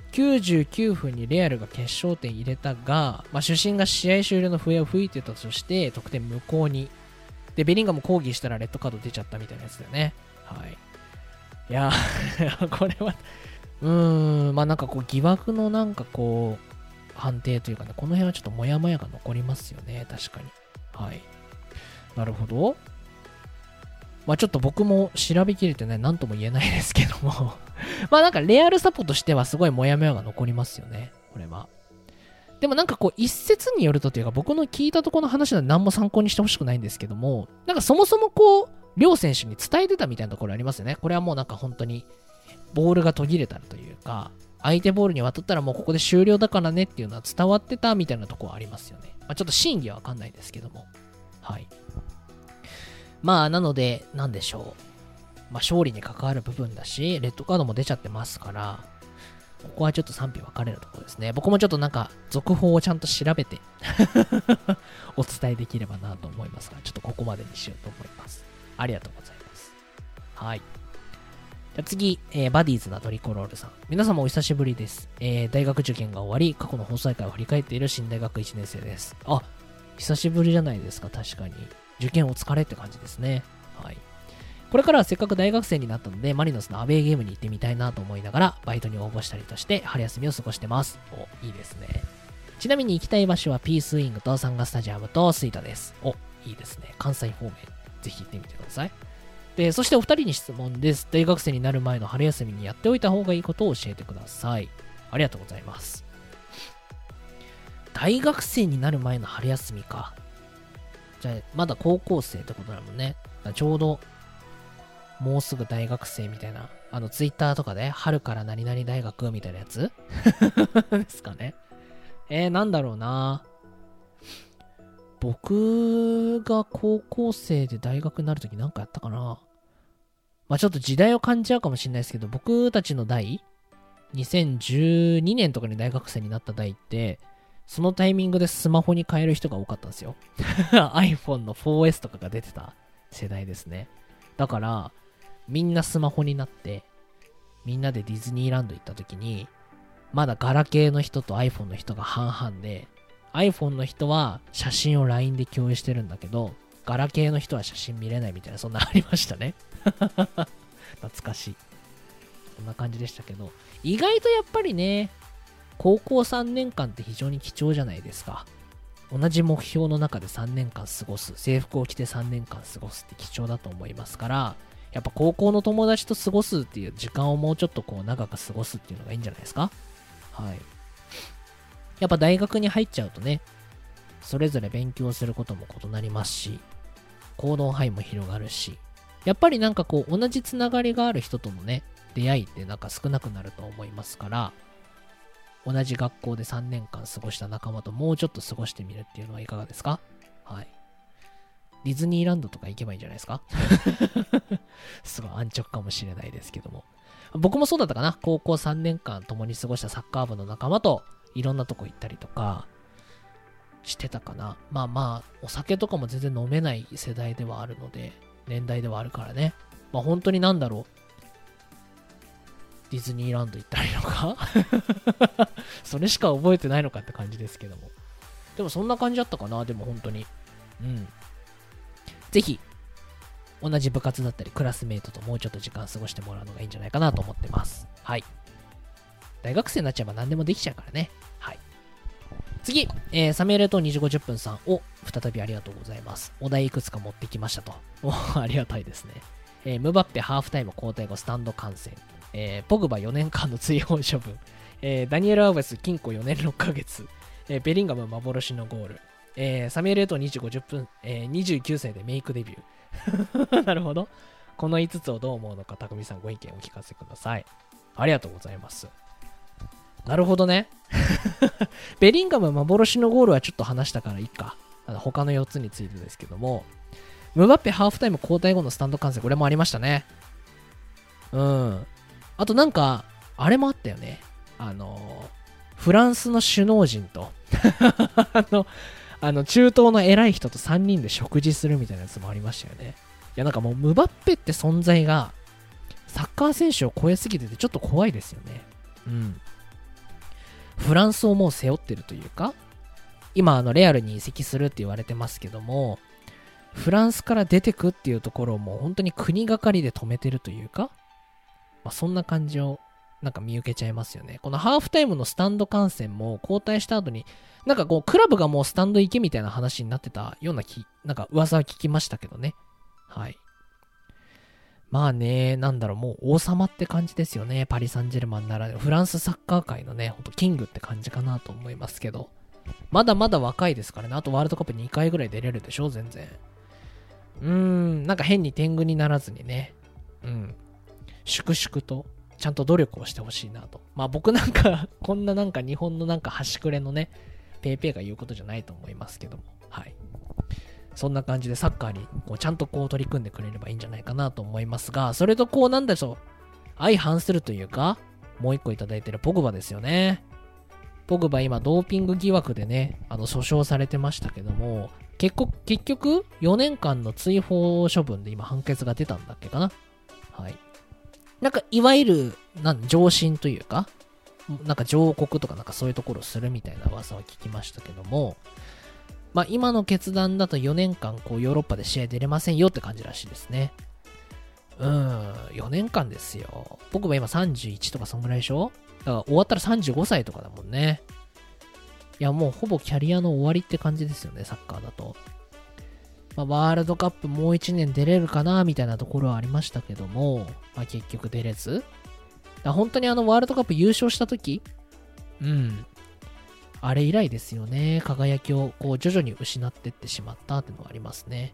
。99分にレアルが決勝点入れたが、主審が試合終了の笛を吹いてたとして、得点無効に。で、ベリンガム抗議したらレッドカード出ちゃったみたいなやつだよね。はい。いやこれはなんかこう疑惑のなんかこう、判定というかね、この辺はちょっとモヤモヤが残りますよね。確かに。はい。なるほど。ちょっと僕も調べきれてね、なんとも言えないですけどもなんかレアルサポとしてはすごいモヤモヤが残りますよね。これは。でもなんかこう一説によるとというか僕の聞いたところの話は何も参考にしてほしくないんですけども、なんかそもそもこう、両選手に伝えてたみたいなところありますよね。これはもうなんか本当にボールが途切れたらというか、相手ボールに渡ったらもうここで終了だからねっていうのは伝わってたみたいなところはありますよね。ちょっと真偽はわかんないですけども。はい。なので、なんでしょう。勝利に関わる部分だし、レッドカードも出ちゃってますから、ここはちょっと賛否分かれるところですね。僕もちょっとなんか、続報をちゃんと調べてお伝えできればなと思いますが、ちょっとここまでにしようと思います。ありがとうございます。はい。じゃあ次、バディーズなトリコロールさん。皆様お久しぶりです。大学受験が終わり、過去の放送大会を振り返っている新大学1年生です。久しぶりじゃないですか、確かに。受験お疲れって感じですね。はい。これからはせっかく大学生になったので、マリノスのアウェーゲームに行ってみたいなと思いながら、バイトに応募したりとして、春休みを過ごしてます。いいですね。ちなみに行きたい場所はピースウィングとサンガスタジアムとスイタです。いいですね。関西方面、ぜひ行ってみてください。で、そしてお二人に質問です。大学生になる前の春休みにやっておいた方がいいことを教えてください。ありがとうございます。大学生になる前の春休みか。じゃあ、まだ高校生ってことだもんね。ちょうど、もうすぐ大学生みたいな、ツイッターとかで、春から何々大学みたいなやつですかね。なんだろうな。僕が高校生で大学になるときなんかやったかな。ちょっと時代を感じちゃうかもしれないですけど、僕たちの代、2012年とかに大学生になった代って、そのタイミングでスマホに変える人が多かったんですよ。iPhone の 4S とかが出てた世代ですね。だから、みんなスマホになって、みんなでディズニーランド行った時に、まだガラケーの人と iPhone の人が半々で、iPhone の人は写真を LINE で共有してるんだけど、ガラケーの人は写真見れないみたいな、そんなありましたね。懐かしい。こんな感じでしたけど、意外とやっぱりね、高校3年間って非常に貴重じゃないですか。同じ目標の中で3年間過ごす、制服を着て3年間過ごすって貴重だと思いますから、 やっぱ高校の友達と過ごすっていう時間をもうちょっとこう長く過ごすっていうのがいいんじゃないですか。はい。やっぱ大学に入っちゃうとね、それぞれ勉強することも異なりますし、行動範囲も広がるし、やっぱりなんかこう同じつながりがある人とのね、出会いってなんか少なくなると思いますから、同じ学校で3年間過ごした仲間ともうちょっと過ごしてみるっていうのはいかがですか？はい。ディズニーランドとか行けばいいんじゃないですか？すごい安直かもしれないですけども。僕もそうだったかな。高校3年間共に過ごしたサッカー部の仲間といろんなとこ行ったりとかしてたかな。まあまあ、お酒とかも全然飲めない世代ではあるので、年代ではあるからね。まあ本当になんだろう。ディズニーランド行ったりとかそれしか覚えてないのかって感じですけども。でもそんな感じだったかな。でも本当に。うん。ぜひ、同じ部活だったりクラスメイトともうちょっと時間過ごしてもらうのがいいんじゃないかなと思ってます。はい。大学生になっちゃえば何でもできちゃうからね。はい。次、サメールと2時50分さんを再びありがとうございます。お題いくつか持ってきましたと。ありがたいですね。ムバッペハーフタイム交代後スタンド観戦。ポグバ4年間の追放処分。ダニエル・アウベス禁錮4年6ヶ月。ベリンガム幻のゴール。サメールと2時50分、29歳でメイクデビュー。なるほど。この5つをどう思うのか、たくみさんご意見お聞かせください。ありがとうございます。なるほどね。ベリンガム幻のゴールはちょっと話したからいいか。他の4つについてですけども、ムバッペハーフタイム交代後のスタンド観戦、これもありましたね。うん。あとなんか、あれもあったよね。フランスの首脳陣と中東の偉い人と3人で食事するみたいなやつもありましたよね。いや、なんかもうムバッペって存在がサッカー選手を超えすぎててちょっと怖いですよね。うん。フランスをもう背負ってるというか、今レアルに移籍するって言われてますけども、フランスから出てくっていうところをもう本当に国がかりで止めてるというか、まあ、そんな感じをなんか見受けちゃいますよね。このハーフタイムのスタンド観戦も交代した後になんかこうクラブがもうスタンド行けみたいな話になってたようななんか噂は聞きましたけどね。はい。まあね、なんだろう、もう王様って感じですよね。パリ・サンジェルマンならフランスサッカー界のね、ほんとキングって感じかなと思いますけど。まだまだ若いですからね。あとワールドカップ2回ぐらい出れるでしょ、全然。なんか変に天狗にならずにね。粛々と、ちゃんと努力をしてほしいなと。まあ僕なんか、こんななんか日本のなんか端くれのね、ペイペイが言うことじゃないと思いますけども。はい。そんな感じでサッカーにこうちゃんとこう取り組んでくれればいいんじゃないかなと思いますが、それとこうなんでしょう、相反するというか、もう一個いただいてるポグバですよね。ポグバ今ドーピング疑惑でね、訴訟されてましたけども、結局4年間の追放処分で今判決が出たんだっけかな。はい。なんかいわゆる上申というか、なんか上告とかなんかそういうところをするみたいな噂を聞きましたけども、まあ今の決断だと4年間こうヨーロッパで試合出れませんよって感じらしいですね。4年間ですよ。僕も今31とかそんぐらいでしょ？だから終わったら35歳とかだもんね。いやもうほぼキャリアの終わりって感じですよね、サッカーだと。まあ、ワールドカップもう1年出れるかなみたいなところはありましたけども、まあ結局出れず。本当にワールドカップ優勝した時、あれ以来ですよね。輝きをこう徐々に失ってってしまったっていうのはありますね。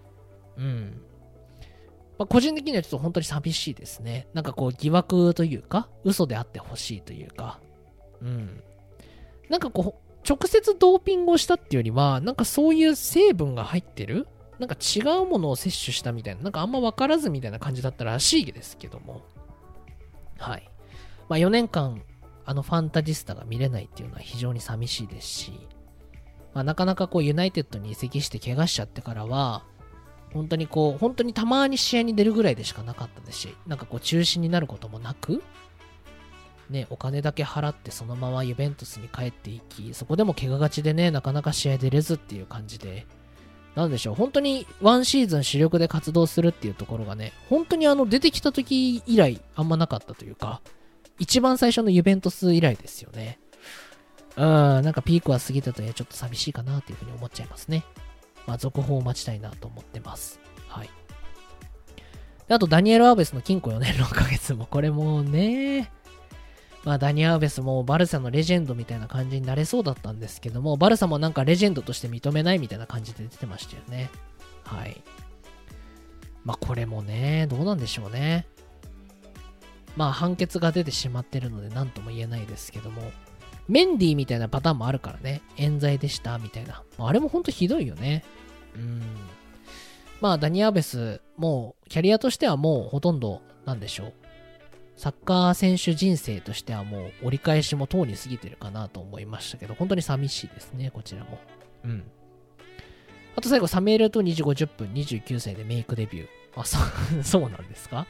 まあ、個人的にはちょっと本当に寂しいですね。なんかこう疑惑というか、嘘であってほしいというか、なんかこう、直接ドーピングをしたっていうよりは、なんかそういう成分が入ってるなんか違うものを摂取したみたいな、なんかあんま分からずみたいな感じだったらしいですけども。はい。まあ4年間、ファンタジスタが見れないっていうのは非常に寂しいですし、まあなかなかこうユナイテッドに移籍して怪我しちゃってからは、本当にたまに試合に出るぐらいでしかなかったですし、なんかこう中止になることもなく、ね、お金だけ払ってそのままユベントスに帰っていき、そこでも怪我がちでね、なかなか試合出れずっていう感じで、なんでしょう、本当にワンシーズン主力で活動するっていうところがね、本当に出てきた時以来あんまなかったというか、一番最初のユベントス以来ですよね。なんかピークは過ぎたとちょっと寂しいかなっていうふうに思っちゃいますね。まあ続報を待ちたいなと思ってます。はい。 であとダニエル・アウベスの禁錮4年6ヶ月も、これもね、まあダニエル・アウベスもバルサのレジェンドみたいな感じになれそうだったんですけども、バルサもなんかレジェンドとして認めないみたいな感じで出てましたよね。はい。まあこれもね、どうなんでしょうね。まあ判決が出てしまってるので何とも言えないですけども、メンディーみたいなパターンもあるからね、冤罪でしたみたいな。あれもほんとひどいよね。まあダニエル・アウベス、もうキャリアとしてはもうほとんど、なんでしょう。サッカー選手人生としてはもう折り返しもとうに過ぎてるかなと思いましたけど、本当に寂しいですね、こちらも。あと最後、サメールと2時50分、29歳でメイクデビュー。あ、そうなんですか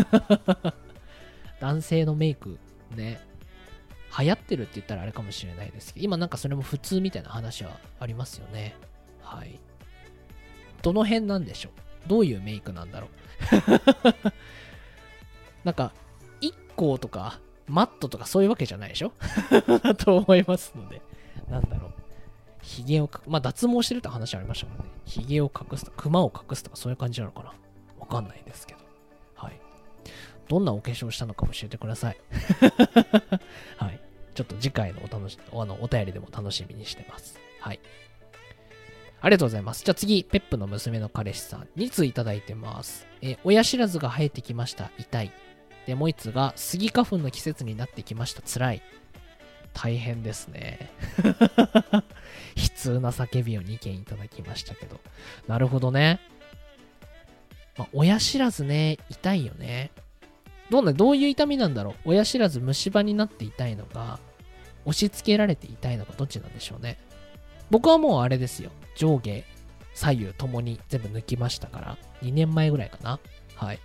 男性のメイクね、流行ってるって言ったらあれかもしれないですけど、今なんかそれも普通みたいな話はありますよね。はい。どの辺なんでしょう？どういうメイクなんだろうなんか、IKKO とか、マットとかそういうわけじゃないでしょだと思いますので、なんだろう。髭をまあ脱毛してるって話ありましたもんね。髭を隠すとか、クマを隠すとかそういう感じなのかな。わかんないですけど。はい。どんなお化粧したのか教えてください。はい。ちょっと次回のお便りでも楽しみにしてます。はい。ありがとうございます。じゃあ次、ペップの娘の彼氏さんについただいてます。親知らずが生えてきました。痛い。で、もう一つが、スギ花粉の季節になってきました。辛い。大変ですね。悲痛な叫びを2件いただきましたけど。なるほどね。まあ、親知らずね、痛いよね。どういう痛みなんだろう。親知らず虫歯になって痛いのか、押し付けられて痛いのか、どっちなんでしょうね。僕はもうあれですよ。上下、左右ともに全部抜きましたから、2年前ぐらいかな。はい。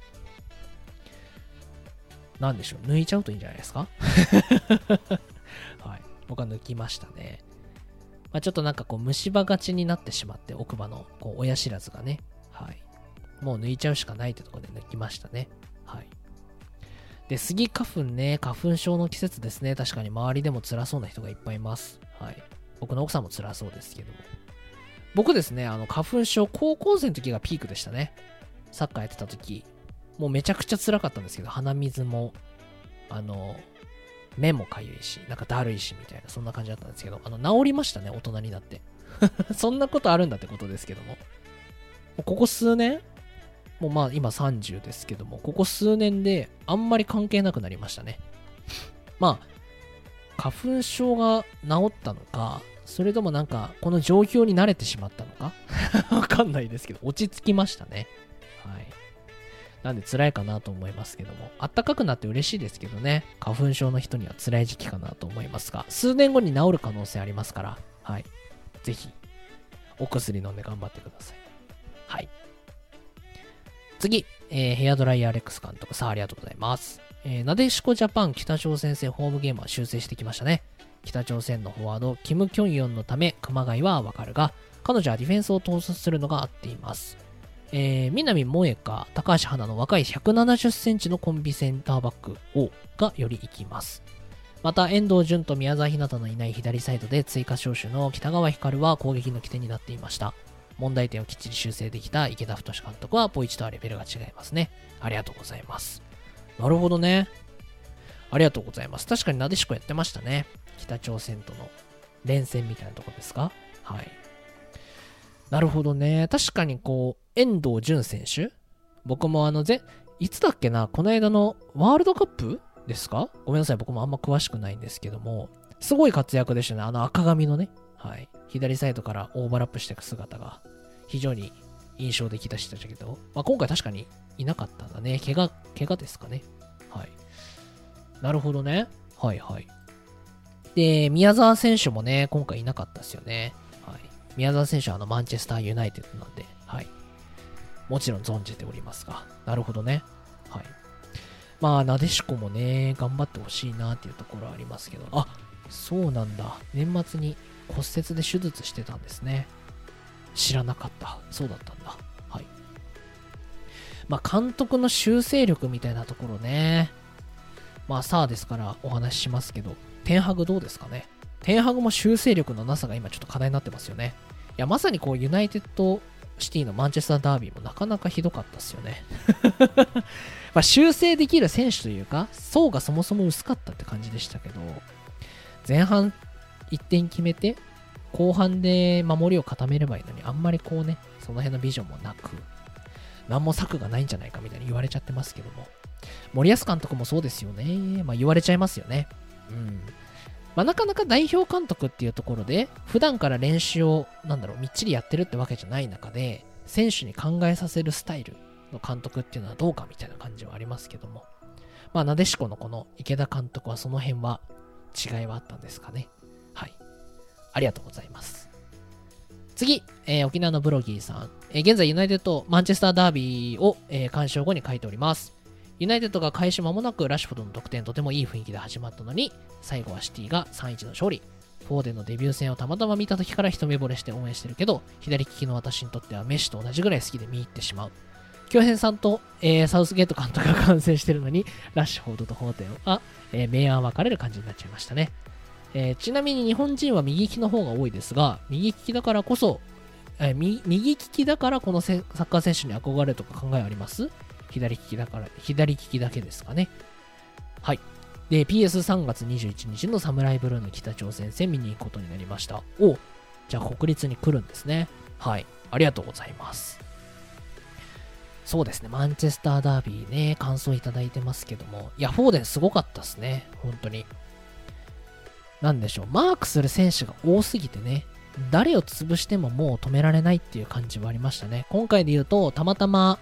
なんでしょう。抜いちゃうといいんじゃないですかはい。僕は抜きましたね。まあ、ちょっとなんかこう虫歯がちになってしまって、奥歯のこう親知らずがね。はい。もう抜いちゃうしかないってところで抜きましたね。はい。で、スギ花粉ね、花粉症の季節ですね。確かに周りでも辛そうな人がいっぱいいます。はい。僕の奥さんも辛そうですけども。僕ですね、花粉症、高校生の時がピークでしたね。サッカーやってた時。もうめちゃくちゃ辛かったんですけど、鼻水も、目もかゆいし、なんかだるいしみたいな、そんな感じだったんですけど、治りましたね、大人になって。そんなことあるんだってことですけども。ここ数年、もうまあ今30ですけども、ここ数年であんまり関係なくなりましたね。まあ、花粉症が治ったのか、それともなんか、この状況に慣れてしまったのかわかんないですけど、落ち着きましたね。はい。なんで辛いかなと思いますけども、あったかくなって嬉しいですけどね、花粉症の人には辛い時期かなと思いますが、数年後に治る可能性ありますから、はい。ぜひ、お薬飲んで頑張ってください。はい。次、ヘアドライヤーレックス監督さんありがとうございます。なでしこジャパン北朝鮮戦ホームゲームは修正してきましたね。北朝鮮のフォワード、キム・キョンヨンのため、熊谷はわかるが、彼女はディフェンスを統率するのが合っています。南萌香、高橋花の若い170センチのコンビセンターバックがより生きます。また、遠藤純と宮沢ひなたのいない左サイドで追加招集の北川光は攻撃の起点になっていました。問題点をきっちり修正できた池田太監督はポイチとはレベルが違いますね。ありがとうございます。なるほどね。ありがとうございます。確かになでしこやってましたね。北朝鮮との連戦みたいなとこですか？はい。なるほどね。確かにこう、遠藤純選手、僕もいつだっけな、この間のワールドカップですか？ごめんなさい、僕もあんま詳しくないんですけども、すごい活躍でしたね。赤髪のね、はい。左サイドからオーバーラップしていく姿が、非常に印象的でしたけど、まあ、今回確かにいなかったんだね。怪我ですかね。はい。なるほどね。はいはい。で、宮沢選手もね、今回いなかったですよね。はい。宮沢選手はマンチェスターユナイテッドなんで、はい。もちろん存じておりますが。なるほどね。はい。まあ、なでしこもね、頑張ってほしいなっていうところはありますけど、あ、そうなんだ。年末に骨折で手術してたんですね。知らなかった。そうだったんだ。はい。まあ、監督の修正力みたいなところね。まあ、さあですからお話ししますけど、テンハグどうですかね。テンハグも修正力のなさが今ちょっと課題になってますよね。いや、まさにこう、ユナイテッドシティのマンチェスターダービーもなかなかひどかったですよね。まあ修正できる選手というか、層がそもそも薄かったって感じでしたけど、前半1点決めて、後半で守りを固めればいいのに、あんまりこうね、その辺のビジョンもなく、何も策がないんじゃないかみたいに言われちゃってますけども、森保監督もそうですよね。まあ言われちゃいますよね。まあなかなか代表監督っていうところで、普段から練習を、みっちりやってるってわけじゃない中で、選手に考えさせるスタイルの監督っていうのはどうかみたいな感じはありますけども、まあなでしこのこの池田監督はその辺は違いはあったんですかね。はい。ありがとうございます。次、沖縄のブロギーさん。現在ユナイテッドマンチェスターダービーを、鑑賞後に書いております。ユナイテッドが開始間もなくラッシュフォードの得点とてもいい雰囲気で始まったのに、最後はシティが 3-1 の勝利。フォーデンのデビュー戦をたまたま見た時から一目惚れして応援してるけど、左利きの私にとってはメッシと同じぐらい好きで見入ってしまう。京平さんと、サウスゲート監督が観戦してるのに、ラッシュフォードとフォーデンは、明暗分かれる感じになっちゃいましたね。ちなみに日本人は右利きの方が多いですが、右利きだからこそ、右利きだからこのサッカー選手に憧れるとか考えあります？左利きだから、左利きだけですかね。はい。で、PS3 月21日のサムライブルーの北朝鮮戦見に行くことになりました。じゃあ国立に来るんですね。はい。ありがとうございます。そうですね、マンチェスターダービーね、感想いただいてますけども、いや、フォーデンすごかったですね。本当に。なんでしょう、マークする選手が多すぎてね、誰を潰してももう止められないっていう感じはありましたね。今回で言うと、たまたま、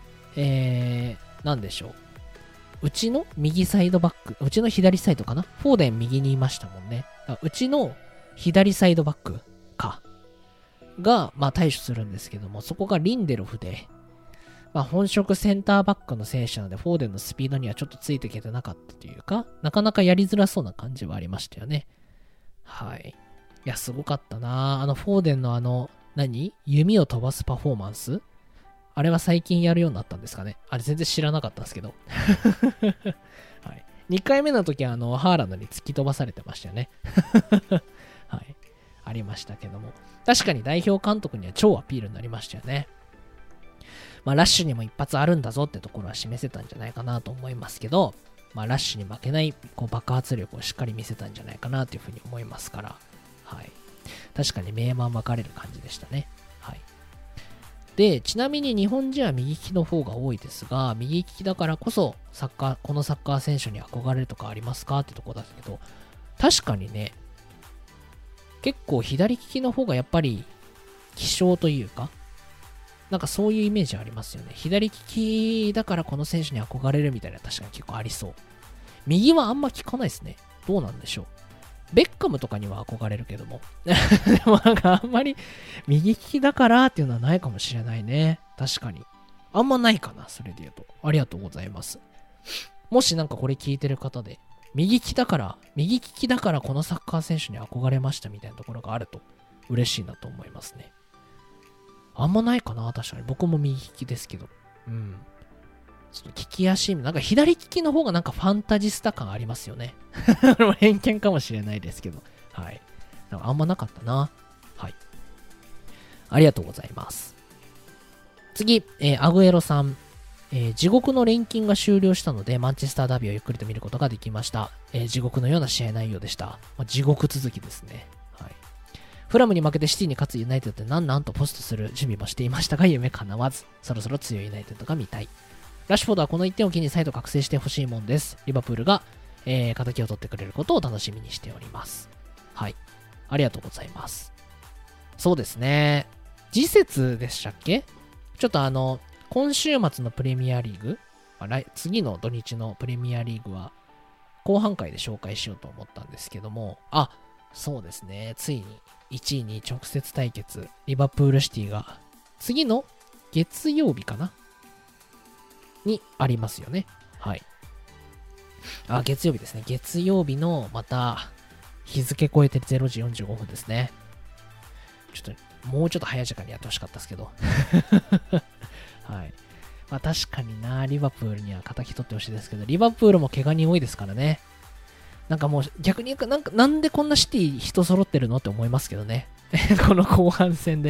なんでしょう。うちの右サイドバック、うちの左サイドかな？フォーデン右にいましたもんね。うちの左サイドバックか。が、まあ対処するんですけども、そこがリンデロフで、まあ本職センターバックの選手なので、フォーデンのスピードにはちょっとついていけてなかったというか、なかなかやりづらそうな感じはありましたよね。はい。いや、すごかったな。フォーデンの弓を飛ばすパフォーマンス？あれは最近やるようになったんですかね。あれ全然知らなかったんですけど。はい。2回目の時はハーランドに突き飛ばされてましたよね。はい。ありましたけども。確かに代表監督には超アピールになりましたよね。まあ、ラッシュにも一発あるんだぞってところは示せたんじゃないかなと思いますけど、まあ、ラッシュに負けない爆発力をしっかり見せたんじゃないかなというふうに思いますから、はい。確かに明暗分かれる感じでしたね。はい。で、ちなみに日本人は右利きの方が多いですが、右利きだからこそこのサッカー選手に憧れるとかありますかってとこだけど、確かにね、結構左利きの方がやっぱり希少というか、なんかそういうイメージありますよね。左利きだからこの選手に憧れるみたいな確かに結構ありそう。右はあんま聞かないですね。どうなんでしょう。ベッカムとかには憧れるけども。でもなんかあんまり右利きだからっていうのはないかもしれないね。確かに。あんまないかな、それで言うと。ありがとうございます。もしなんかこれ聞いてる方で、右利きだからこのサッカー選手に憧れましたみたいなところがあると嬉しいなと思いますね。あんまないかな、確かに。僕も右利きですけど。うん。ちょっと聞きやすい。なんか左利きの方がなんかファンタジスタ感ありますよね。偏見かもしれないですけど。はい。なんかあんまなかったな。はい。ありがとうございます。次、アグエロさん。地獄の錬金が終了したので、マンチェスターダービーをゆっくりと見ることができました。地獄のような試合内容でした。地獄続きですね。はい。フラムに負けてシティに勝つユナイテッドってなんとポストする準備もしていましたが、夢叶わず、そろそろ強いユナイテッドが見たい。ラッシュフォードはこの1点を機に再度覚醒してほしいもんです。リバプールが、敵を取ってくれることを楽しみにしております。はい。ありがとうございます。そうですね。次節でしたっけ？ちょっと今週末のプレミアリーグ、次の土日のプレミアリーグは後半回で紹介しようと思ったんですけども、そうですね。ついに1位に直接対決、リバプールシティが次の月曜日かなにありますよね。はい。月曜日ですね。月曜日のまた日付超えて0時45分ですね。もうちょっと早い時間にやってほしかったですけど。はい。まあ確かにな、リバプールには仇取ってほしいですけど、リバプールも怪我人多いですからね。なんかもう逆になんでこんなシティ人揃ってるのって思いますけどね。この後半戦で。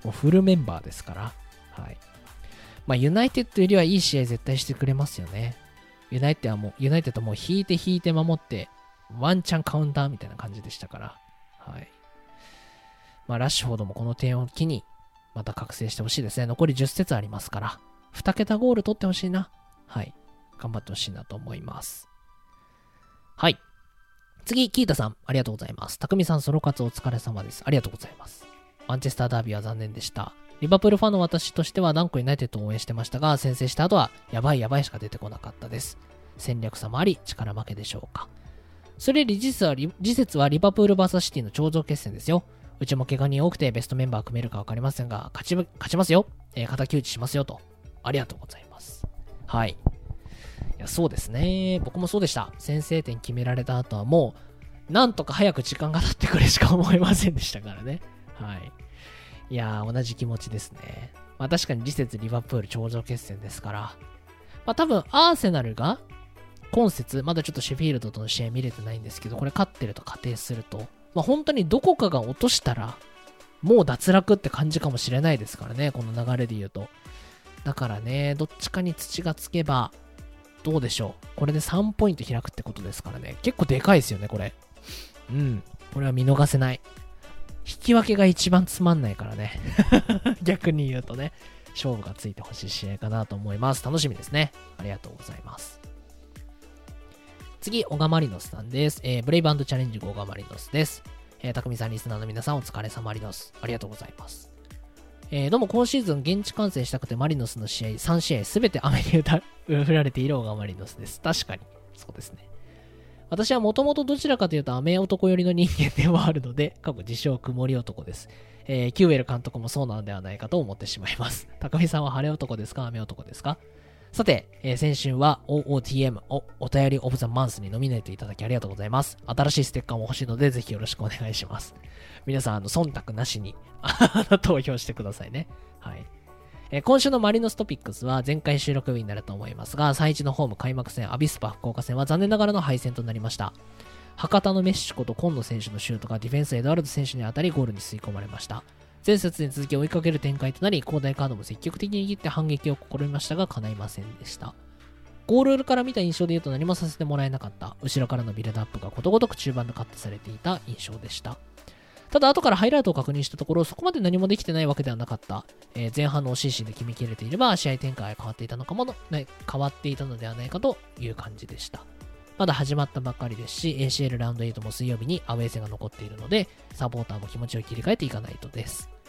もうフルメンバーですから。はい。まあ、ユナイテッドよりはいい試合絶対してくれますよね。ユナイテッドもう引いて守って、ワンチャンカウンターみたいな感じでしたから。はい。まあ、ラッシュフォードもこの点を機に、また覚醒してほしいですね。残り10節ありますから、2桁ゴール取ってほしいな。はい。頑張ってほしいなと思います。はい。次、キータさん、ありがとうございます。匠さん、ソロ活お疲れ様です。ありがとうございます。マンチェスターダービーは残念でした。リバプールファンの私としてはダンコユナイテッドを応援してましたが、先制した後はやばいしか出てこなかったです。戦略差もあり、力負けでしょうか。それより次節はリバプール vs シティの頂上決戦ですよ。うちも怪我人多くてベストメンバー組めるか分かりませんが、勝ちますよ。敵討ちしますよと。ありがとうございます。はい。いや、そうですね。僕もそうでした。先制点決められた後はもう、なんとか早く時間が経ってくれしか思いませんでしたからね。はい。いやー、同じ気持ちですね。まあ確かに次節リバプール頂上決戦ですから。まあ多分、アーセナルが、今節、まだちょっとシェフィールドとの試合見れてないんですけど、これ勝ってると仮定すると、まあ本当にどこかが落としたら、もう脱落って感じかもしれないですからね、この流れで言うと。だからね、どっちかに土がつけば、どうでしょう。これで3ポイント開くってことですからね。結構でかいですよね、これ。うん。これは見逃せない。引き分けが一番つまんないからね。逆に言うとね、勝負がついてほしい試合かなと思います。楽しみですね。ありがとうございます。次、オガマリノスさんです。ブレイブ&チャレンジングオガマリノスです。たくみさん、リスナーの皆さん、お疲れ様マリノス。ありがとうございます。どうも今シーズン現地観戦したくてマリノスの試合、3試合すべて雨に降られているオガマリノスです。確かに。そうですね。私はもともとどちらかというと雨男寄りの人間ではあるので、過去自称曇り男です。キューエル監督もそうなのではないかと思ってしまいます。高見さんは晴れ男ですか雨男ですか。さて、先週は OOTM お便りオブザマンスにノミネートいただきありがとうございます。新しいステッカーも欲しいので、ぜひよろしくお願いします。皆さん、忖度なしに投票してくださいね。はい。今週のマリノストピックスは前回収録日になると思いますが、3-1のホーム開幕戦アビスパ福岡戦は残念ながらの敗戦となりました。博多のメッシこと今野選手のシュートがディフェンスエドワルド選手に当たりゴールに吸い込まれました。前節に続き追いかける展開となり、交代カードも積極的に握って反撃を試みましたが叶いませんでした。ゴールから見た印象で言うと何もさせてもらえなかった。後ろからのビルドアップがことごとく中盤でカットされていた印象でした。ただ後からハイライトを確認したところ、そこまで何もできてないわけではなかった。前半の惜しいシーンで決めきれていれば試合展開が変わっていたのではないかという感じでした。まだ始まったばっかりですし、ACL ラウンド8も水曜日にアウェー戦が残っているので、サポーターも気持ちを切り替えていかないとです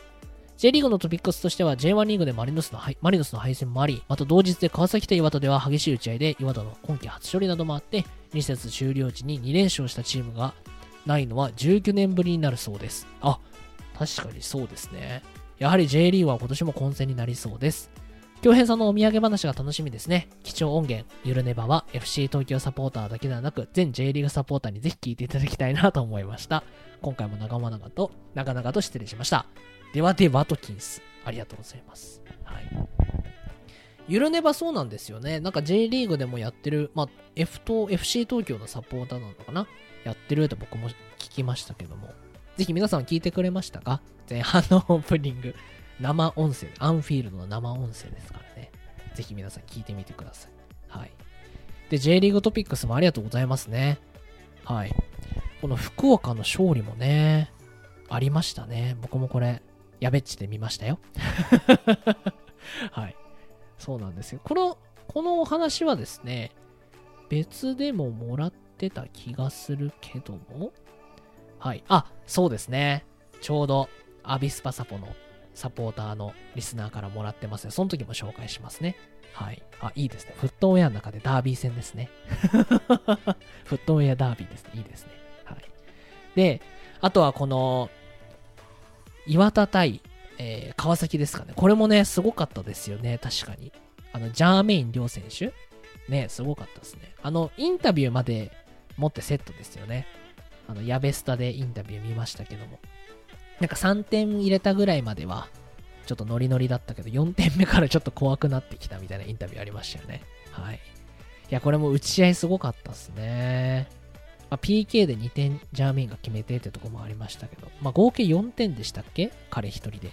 。J リーグのトピックスとしては J1 リーグでマリノスの敗戦もあり、また同日で川崎対岩田では激しい打ち合いで岩田の今季初勝利などもあって、2節終了時に2連勝したチームがないのは19年ぶりになるそうです。あ、確かにそうですね。やはり J リーグは今年も混戦になりそうです。京平さんのお土産話が楽しみですね。貴重音源、ゆるねばは FC 東京サポーターだけではなく、全 J リーグサポーターにぜひ聞いていただきたいなと思いました。今回も長々と失礼しました。ではトキンス。ありがとうございます。はい。ゆるねばそうなんですよね。なんか J リーグでもやってる、まあ、FC 東京のサポーターなのかなやってるって僕も聞きましたけども。ぜひ皆さん聞いてくれましたか？前半のオープニング。生音声、アンフィールドの生音声ですからね。ぜひ皆さん聞いてみてください。はい。で、J リーグトピックスもありがとうございますね。はい。この福岡の勝利もね、ありましたね。僕もこれ、やべっちで見ましたよ。はい。そうなんですよ。このお話はですね、別でももらってた気がするけども、はい。あ、そうですね。ちょうど、アビスパサポのサポーターのリスナーからもらってますね。その時も紹介しますね。はい。あ、いいですね。フットウェアの中でダービー戦ですね。フットウェアダービーですね。いいですね。はい。で、あとはこの、岩田対、川崎ですかね。これもね、すごかったですよね。確かに。ジャーメイン両選手ね、すごかったですね。インタビューまで持ってセットですよね。ヤベスタでインタビュー見ましたけども。なんか3点入れたぐらいまでは、ちょっとノリノリだったけど、4点目からちょっと怖くなってきたみたいなインタビューありましたよね。はい。いや、これも打ち合いすごかったですね。まあ、PK で2点ジャーメインが決めてってとこもありましたけど、まあ、合計4点でしたっけ彼1人で。い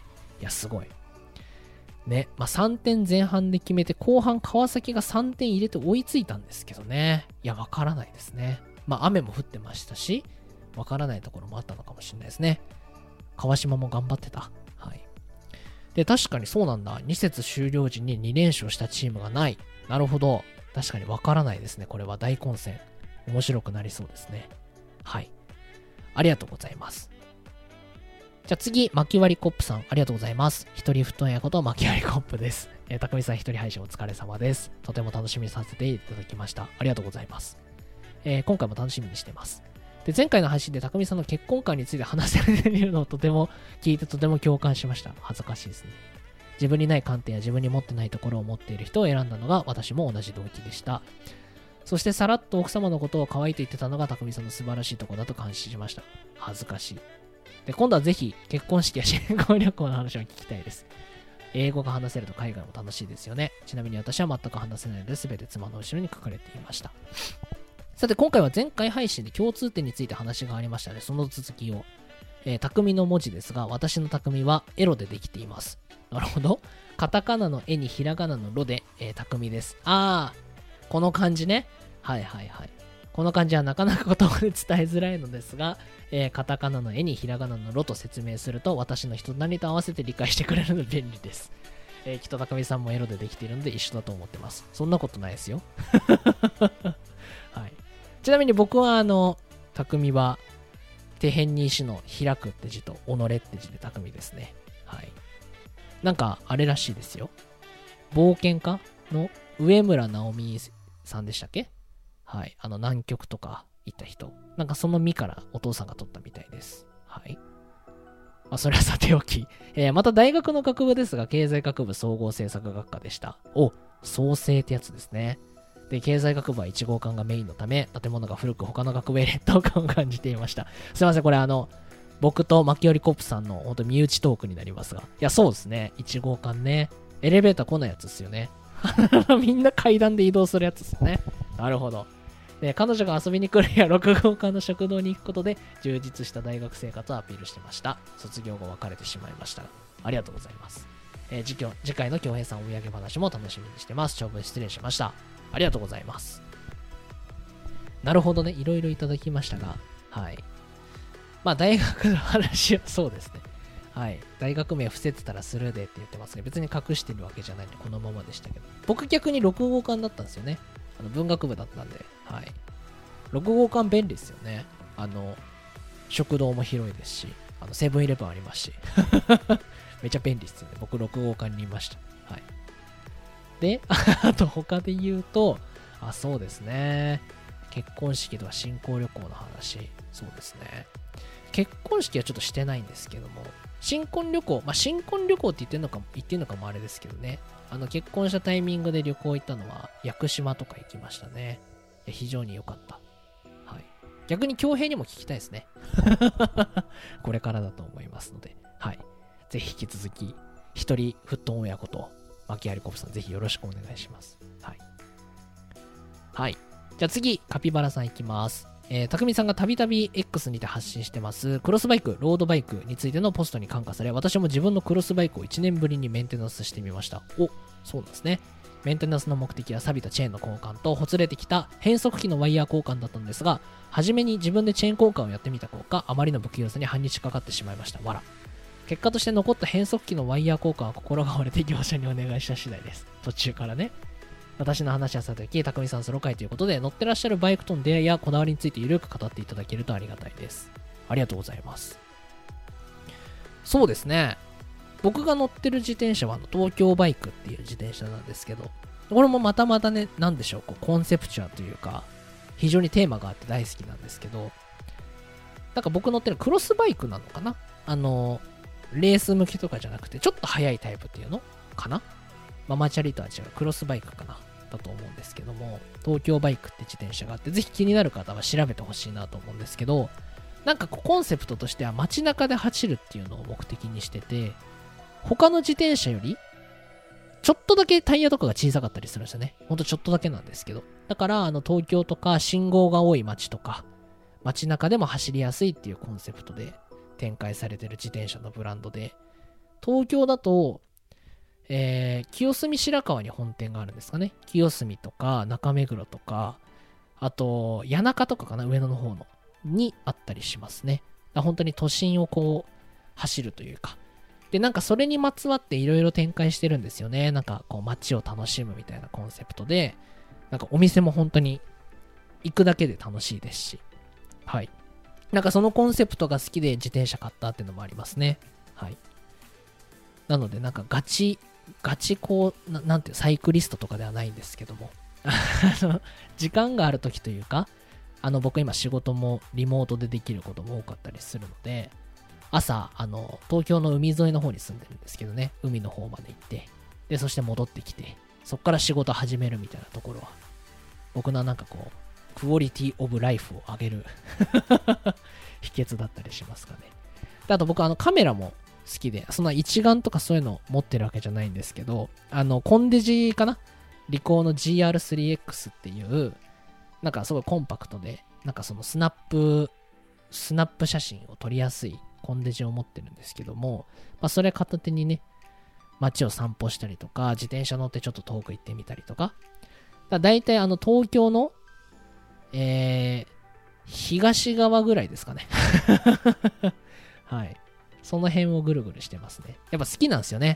いや、すごい。ね、まあ、3点前半で決めて、後半川崎が3点入れて追いついたんですけどね。いや、わからないですね。まあ、雨も降ってましたし、わからないところもあったのかもしれないですね。川島も頑張ってた。はい。で、確かにそうなんだ。2節終了時に2連勝したチームがない。なるほど。確かにわからないですね。これは大混戦。面白くなりそうですね。はい。ありがとうございます。じゃあ次、巻き割りコップさん、ありがとうございます。一人布団屋こと巻き割りコップです。匠さん一人配信お疲れ様です。とても楽しみにさせていただきました。ありがとうございます。今回も楽しみにしてます。で、前回の配信で匠さんの結婚観について話されているのを聞いてとても共感しました。恥ずかしいですね。自分にない観点や自分に持ってないところを持っている人を選んだのが私も同じ動機でした。そしてさらっと奥様のことを可愛いと言ってたのが匠さんの素晴らしいところだと感心しました。恥ずかしい。で、今度はぜひ結婚式や新婚旅行の話を聞きたいです。英語が話せると海外も楽しいですよね。ちなみに私は全く話せないので全て妻の後ろに書かれていました。さて今回は前回配信で共通点について話がありましたので、その続きを。匠の文字ですが、私の匠はエロでできています。なるほど。カタカナの絵にひらがなのロで、匠です。この漢字ね。はいはいはい。この漢字はなかなか言葉で伝えづらいのですが、カタカナの絵にひらがなのロと説明すると、私の人となりと合わせて理解してくれるので便利です。きっと匠さんもエロでできているので一緒だと思ってます。そんなことないですよ。はい。ちなみに僕は匠は、手辺に石の開くって字と己って字で匠ですね。はい。なんか、あれらしいですよ。冒険家の上村直美さんでしたっけ？はい。南極とか行った人。なんかその実からお父さんが取ったみたいです。はい。まあ、それはさておき。また大学の学部ですが、経済学部総合政策学科でした。創生ってやつですね。で、経済学部は1号館がメインのため、建物が古く他の学部へ劣等感を感じていました。すいません、これ僕と巻き寄りコップさんの本当身内トークになりますが。いや、そうですね。1号館ね。エレベーター来ないやつですよね。みんな階段で移動するやつですよね。なるほど。で、彼女が遊びに来るや6号館の食堂に行くことで、充実した大学生活をアピールしてました。卒業後別れてしまいました。ありがとうございます。次回の京平さんお土産話も楽しみにしてます。長文失礼しました。ありがとうございます。なるほどね。いろいろいただきましたが、はい。まあ、大学の話はそうですね。はい。大学名伏せてたらスルーでって言ってますね。別に隠してるわけじゃないんで、このままでしたけど。僕逆に6号館だったんですよね。文学部だったんで、はい。6号館便利ですよね。食堂も広いですし、セブンイレブンありますし。めっちゃ便利ですよね。僕6号館にいました。はい。で、あと他で言うと、そうですね。結婚式とか新婚旅行の話。そうですね。結婚式はちょっとしてないんですけども、新婚旅行、新婚旅行って言ってんのかもあれですけどね。結婚したタイミングで旅行行ったのは、屋久島とか行きましたね。非常に良かった。はい。逆に恭平にも聞きたいですね。これからだと思いますので、はい。ぜひ引き続き、一人フット親子と、牧有コプさん、ぜひよろしくお願いします。はい。はい。じゃあ次、カピバラさんいきます。匠さんがたびたび X にて発信してます、クロスバイク、ロードバイクについてのポストに感化され、私も自分のクロスバイクを1年ぶりにメンテナンスしてみました。そうなんですね。メンテナンスの目的は錆びたチェーンの交換と、ほつれてきた変速機のワイヤー交換だったんですが、初めに自分でチェーン交換をやってみた効果、あまりの不器用さに半日かかってしまいました。わら。結果として残った変速機のワイヤー交換は心が折れて業者にお願いした次第です。途中からね。私の話はさておき、匠さんソロ会ということで、乗ってらっしゃるバイクとの出会いやこだわりについてゆるく語っていただけるとありがたいです。ありがとうございます。そうですね。僕が乗ってる自転車は東京バイクっていう自転車なんですけど、これもまたまたね、なんでしょう、コンセプチュアというか、非常にテーマがあって大好きなんですけど、なんか僕乗ってるクロスバイクなのかな？レース向きとかじゃなくて、ちょっと速いタイプっていうのかな？ママチャリとは違うクロスバイクかなだと思うんですけども、東京バイクって自転車があって、ぜひ気になる方は調べてほしいなと思うんですけど、なんかコンセプトとしては街中で走るっていうのを目的にしてて、他の自転車よりちょっとだけタイヤとかが小さかったりするんですよね。ほんとちょっとだけなんですけど。だから東京とか信号が多い街とか、街中でも走りやすいっていうコンセプトで展開されてる自転車のブランドで、 東京だと、清澄白河に本店があるんですかね。清澄とか中目黒とか、あと谷中とかかな、上野の方のにあったりしますね。本当に都心をこう走るというか。で、なんかそれにまつわっていろいろ展開してるんですよね。なんかこう街を楽しむみたいなコンセプトで、なんかお店も本当に行くだけで楽しいですし。はい。なんかそのコンセプトが好きで自転車買ったっていうのもありますね。はい。なのでなんかガチこう、なんていうサイクリストとかではないんですけども、時間がある時というか、僕今仕事もリモートでできることも多かったりするので、朝、東京の海沿いの方に住んでるんですけどね、海の方まで行って、で、そして戻ってきて、そっから仕事始めるみたいなところは、僕のなんかこう、クオリティオブライフを上げる秘訣だったりしますかね。で、あと僕カメラも好きで、そんな一眼とかそういうの持ってるわけじゃないんですけど、コンデジかな、リコーの GR3X っていう、なんかすごいコンパクトで、なんかそのスナップ写真を撮りやすいコンデジを持ってるんですけども、まあそれ片手にね、街を散歩したりとか、自転車乗ってちょっと遠く行ってみたりとか、だいたい東京の、東側ぐらいですかね。はい。その辺をぐるぐるしてますね。やっぱ好きなんですよね。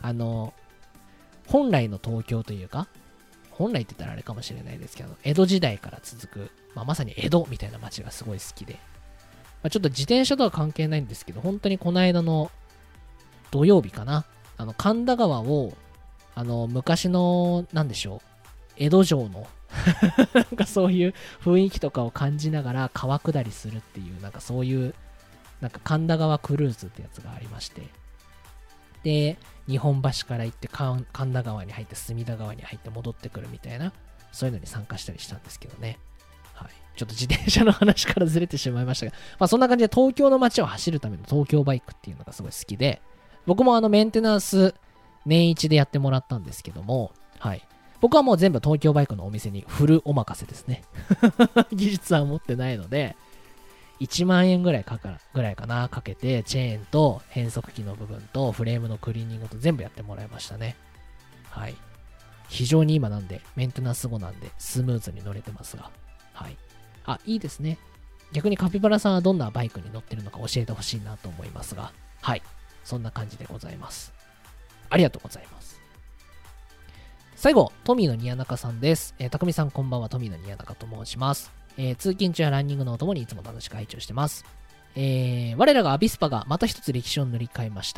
本来の東京というか、本来って言ったらあれかもしれないですけど、江戸時代から続く、まさに江戸みたいな街がすごい好きで、ちょっと自転車とは関係ないんですけど、本当にこの間の土曜日かな、神田川を、昔の、なんでしょう、江戸城のなんかそういう雰囲気とかを感じながら川下りするっていう、なんかそういう、なんか神田川クルーズってやつがありまして、で、日本橋から行って神田川に入って隅田川に入って戻ってくるみたいな、そういうのに参加したりしたんですけどね。はい。ちょっと自転車の話からずれてしまいましたが、まあそんな感じで東京の街を走るための東京バイクっていうのがすごい好きで、僕もメンテナンス年一でやってもらったんですけども、はい。僕はもう全部東京バイクのお店にフルお任せですね。技術は持ってないので、1万円ぐらいかけて、チェーンと変速機の部分とフレームのクリーニングと全部やってもらいましたね。はい。非常に今なんで、メンテナンス後なんで、スムーズに乗れてますが。はい。あ、いいですね。逆にカピバラさんはどんなバイクに乗ってるのか教えてほしいなと思いますが。はい。そんな感じでございます。ありがとうございます。最後、トミーのニヤナカさんです。たくみさんこんばんは、トミーのニヤナカと申します。通勤中やランニングのお供にいつも楽しく拝聴してます。我らがアビスパがまた一つ歴史を塗り替えました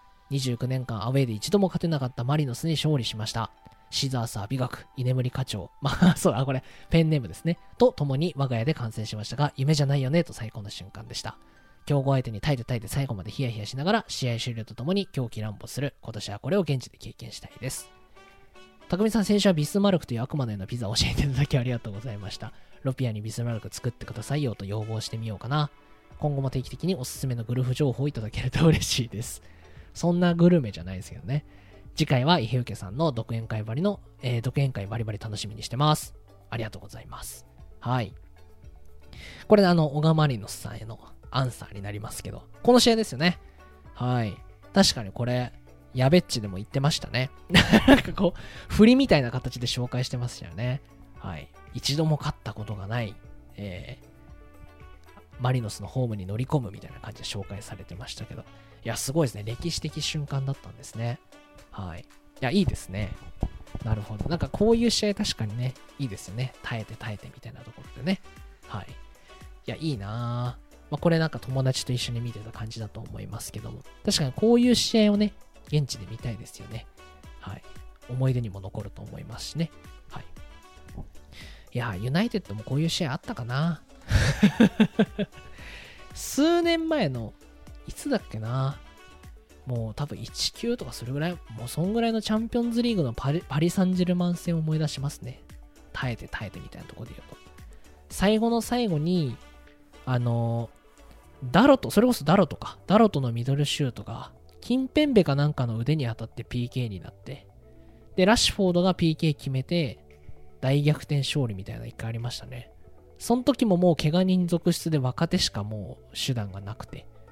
。29年間アウェーで一度も勝てなかったマリノスに勝利しました。シザース・アビガク、居眠り課長、そうだ、これ、ペンネームですね。と共に我が家で観戦しましたが、夢じゃないよね、と最高の瞬間でした。強豪相手に耐えて最後までヒヤヒヤしながら、試合終了とともに狂気乱舞する。今年はこれを現地で経験したいです。たくみさん、先週はビスマルクという悪魔のようなピザを教えていただきありがとうございました。ロピアにビスマルク作ってくださいよと要望してみようかな。今後も定期的におすすめのグルフ情報をいただけると嬉しいです。そんなグルメじゃないですけどね。次回は伊平受さんの独演会バリバリ楽しみにしてます。ありがとうございます。はい。これで小川マリノスさんへのアンサーになりますけど、この試合ですよね。はい。確かにこれ、やべっちでも言ってましたね。なんかこう、振りみたいな形で紹介してましたよね。はい。一度も勝ったことがない、マリノスのホームに乗り込むみたいな感じで紹介されてましたけど、いや、すごいですね。歴史的瞬間だったんですね。はい。いや、いいですね。なるほど。なんかこういう試合確かにね、いいですよね。耐えてみたいなところでね。はい。いや、いいなぁ。これなんか友達と一緒に見てた感じだと思いますけども、確かにこういう試合をね、現地で見たいですよね。はい。思い出にも残ると思いますしね。はい。いや、ユナイテッドもこういう試合あったかな数年前の、いつだっけな、もう多分1-9とかそれぐらい、もうそんぐらいのチャンピオンズリーグのパリ・サンジェルマン戦を思い出しますね。耐えてみたいなところで言うと。最後の最後に、ダロトのミドルシュートが、キンペンベかなんかの腕に当たって PK になって、で、ラッシュフォードが PK 決めて、大逆転勝利みたいなの一回ありましたね。その時ももう怪我人続出で若手しかもう手段がなくて、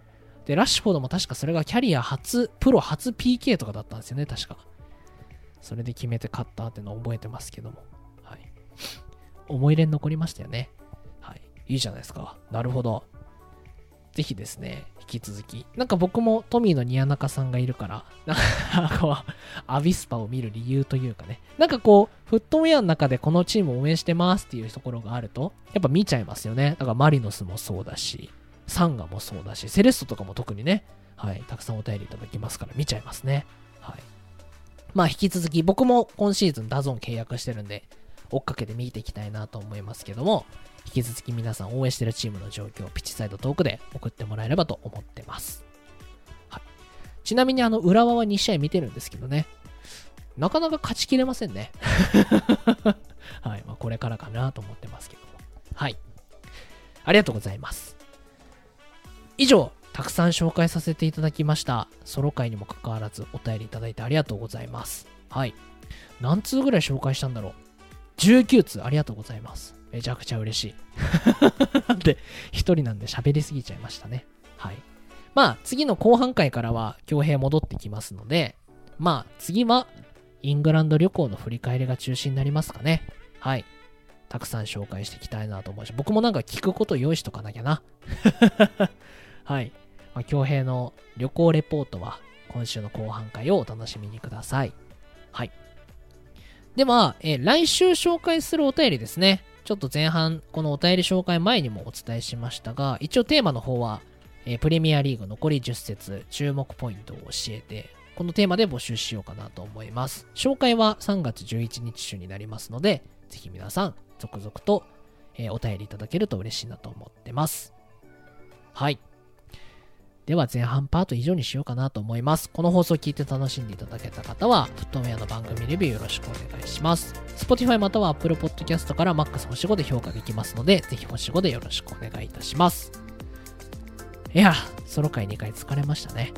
で、ラッシュフォードも確かそれがキャリア初、プロ初 PK とかだったんですよね、確か。それで決めて勝ったっていうのを覚えてますけども。はい。思い入れに残りましたよね。はい。いいじゃないですか。なるほど。ぜひですね、引き続き。なんか僕もトミーのニヤナカさんがいるから、なんかこう、アビスパを見る理由というかね、なんかこう、フットウェアの中でこのチームを応援してますっていうところがあると、やっぱ見ちゃいますよね。だからマリノスもそうだし、サンガもそうだし、セレッソとかも特にね、はい、たくさんお便りいただきますから見ちゃいますね。はい。まあ引き続き、僕も今シーズンダゾーン契約してるんで、追っかけて見ていきたいなと思いますけども、引き続き皆さん応援してるチームの状況をピッチサイドトークで送ってもらえればと思ってます。はい。ちなみに浦和は2試合見てるんですけどね、なかなか勝ちきれませんね。はい。まあこれからかなと思ってますけども。はい。ありがとうございます。以上、たくさん紹介させていただきました。ソロ回にもかかわらずお便りいただいてありがとうございます。はい。何通ぐらい紹介したんだろう。19通ありがとうございます。めちゃくちゃ嬉しい。で、一人なんで喋りすぎちゃいましたね。はい。まあ、次の後半回からは、恭平戻ってきますので、まあ、次は、イングランド旅行の振り返りが中心になりますかね。はい。たくさん紹介していきたいなと思うし、僕もなんか聞くこと用意しとかなきゃな。はい。まあ、恭平の旅行レポートは、今週の後半回をお楽しみにください。はい。では、来週紹介するお便りですね。ちょっと前半、このお便り紹介前にもお伝えしましたが、一応テーマの方は、プレミアリーグ残り10節、注目ポイントを教えて、このテーマで募集しようかなと思います。紹介は3月11日週になりますので、ぜひ皆さん、続々と、お便りいただけると嬉しいなと思ってます。はい。では前半パート以上にしようかなと思います。この放送を聞いて楽しんでいただけた方は、フットウェアの番組レビューよろしくお願いします。Spotify または Apple Podcast から MAX 星5で評価できますので、ぜひ星5でよろしくお願いいたします。いや、ソロ回2回疲れましたね。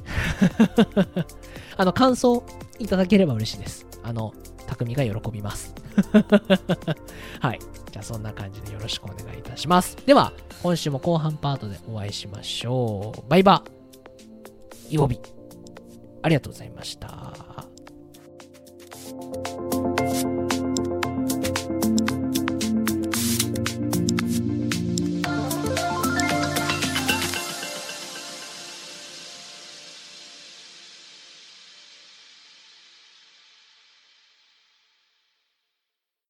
感想いただければ嬉しいです。匠が喜びます。はい。じゃあそんな感じでよろしくお願いいたします。では、今週も後半パートでお会いしましょう。バイバイ。イオビ。ありがとうございました。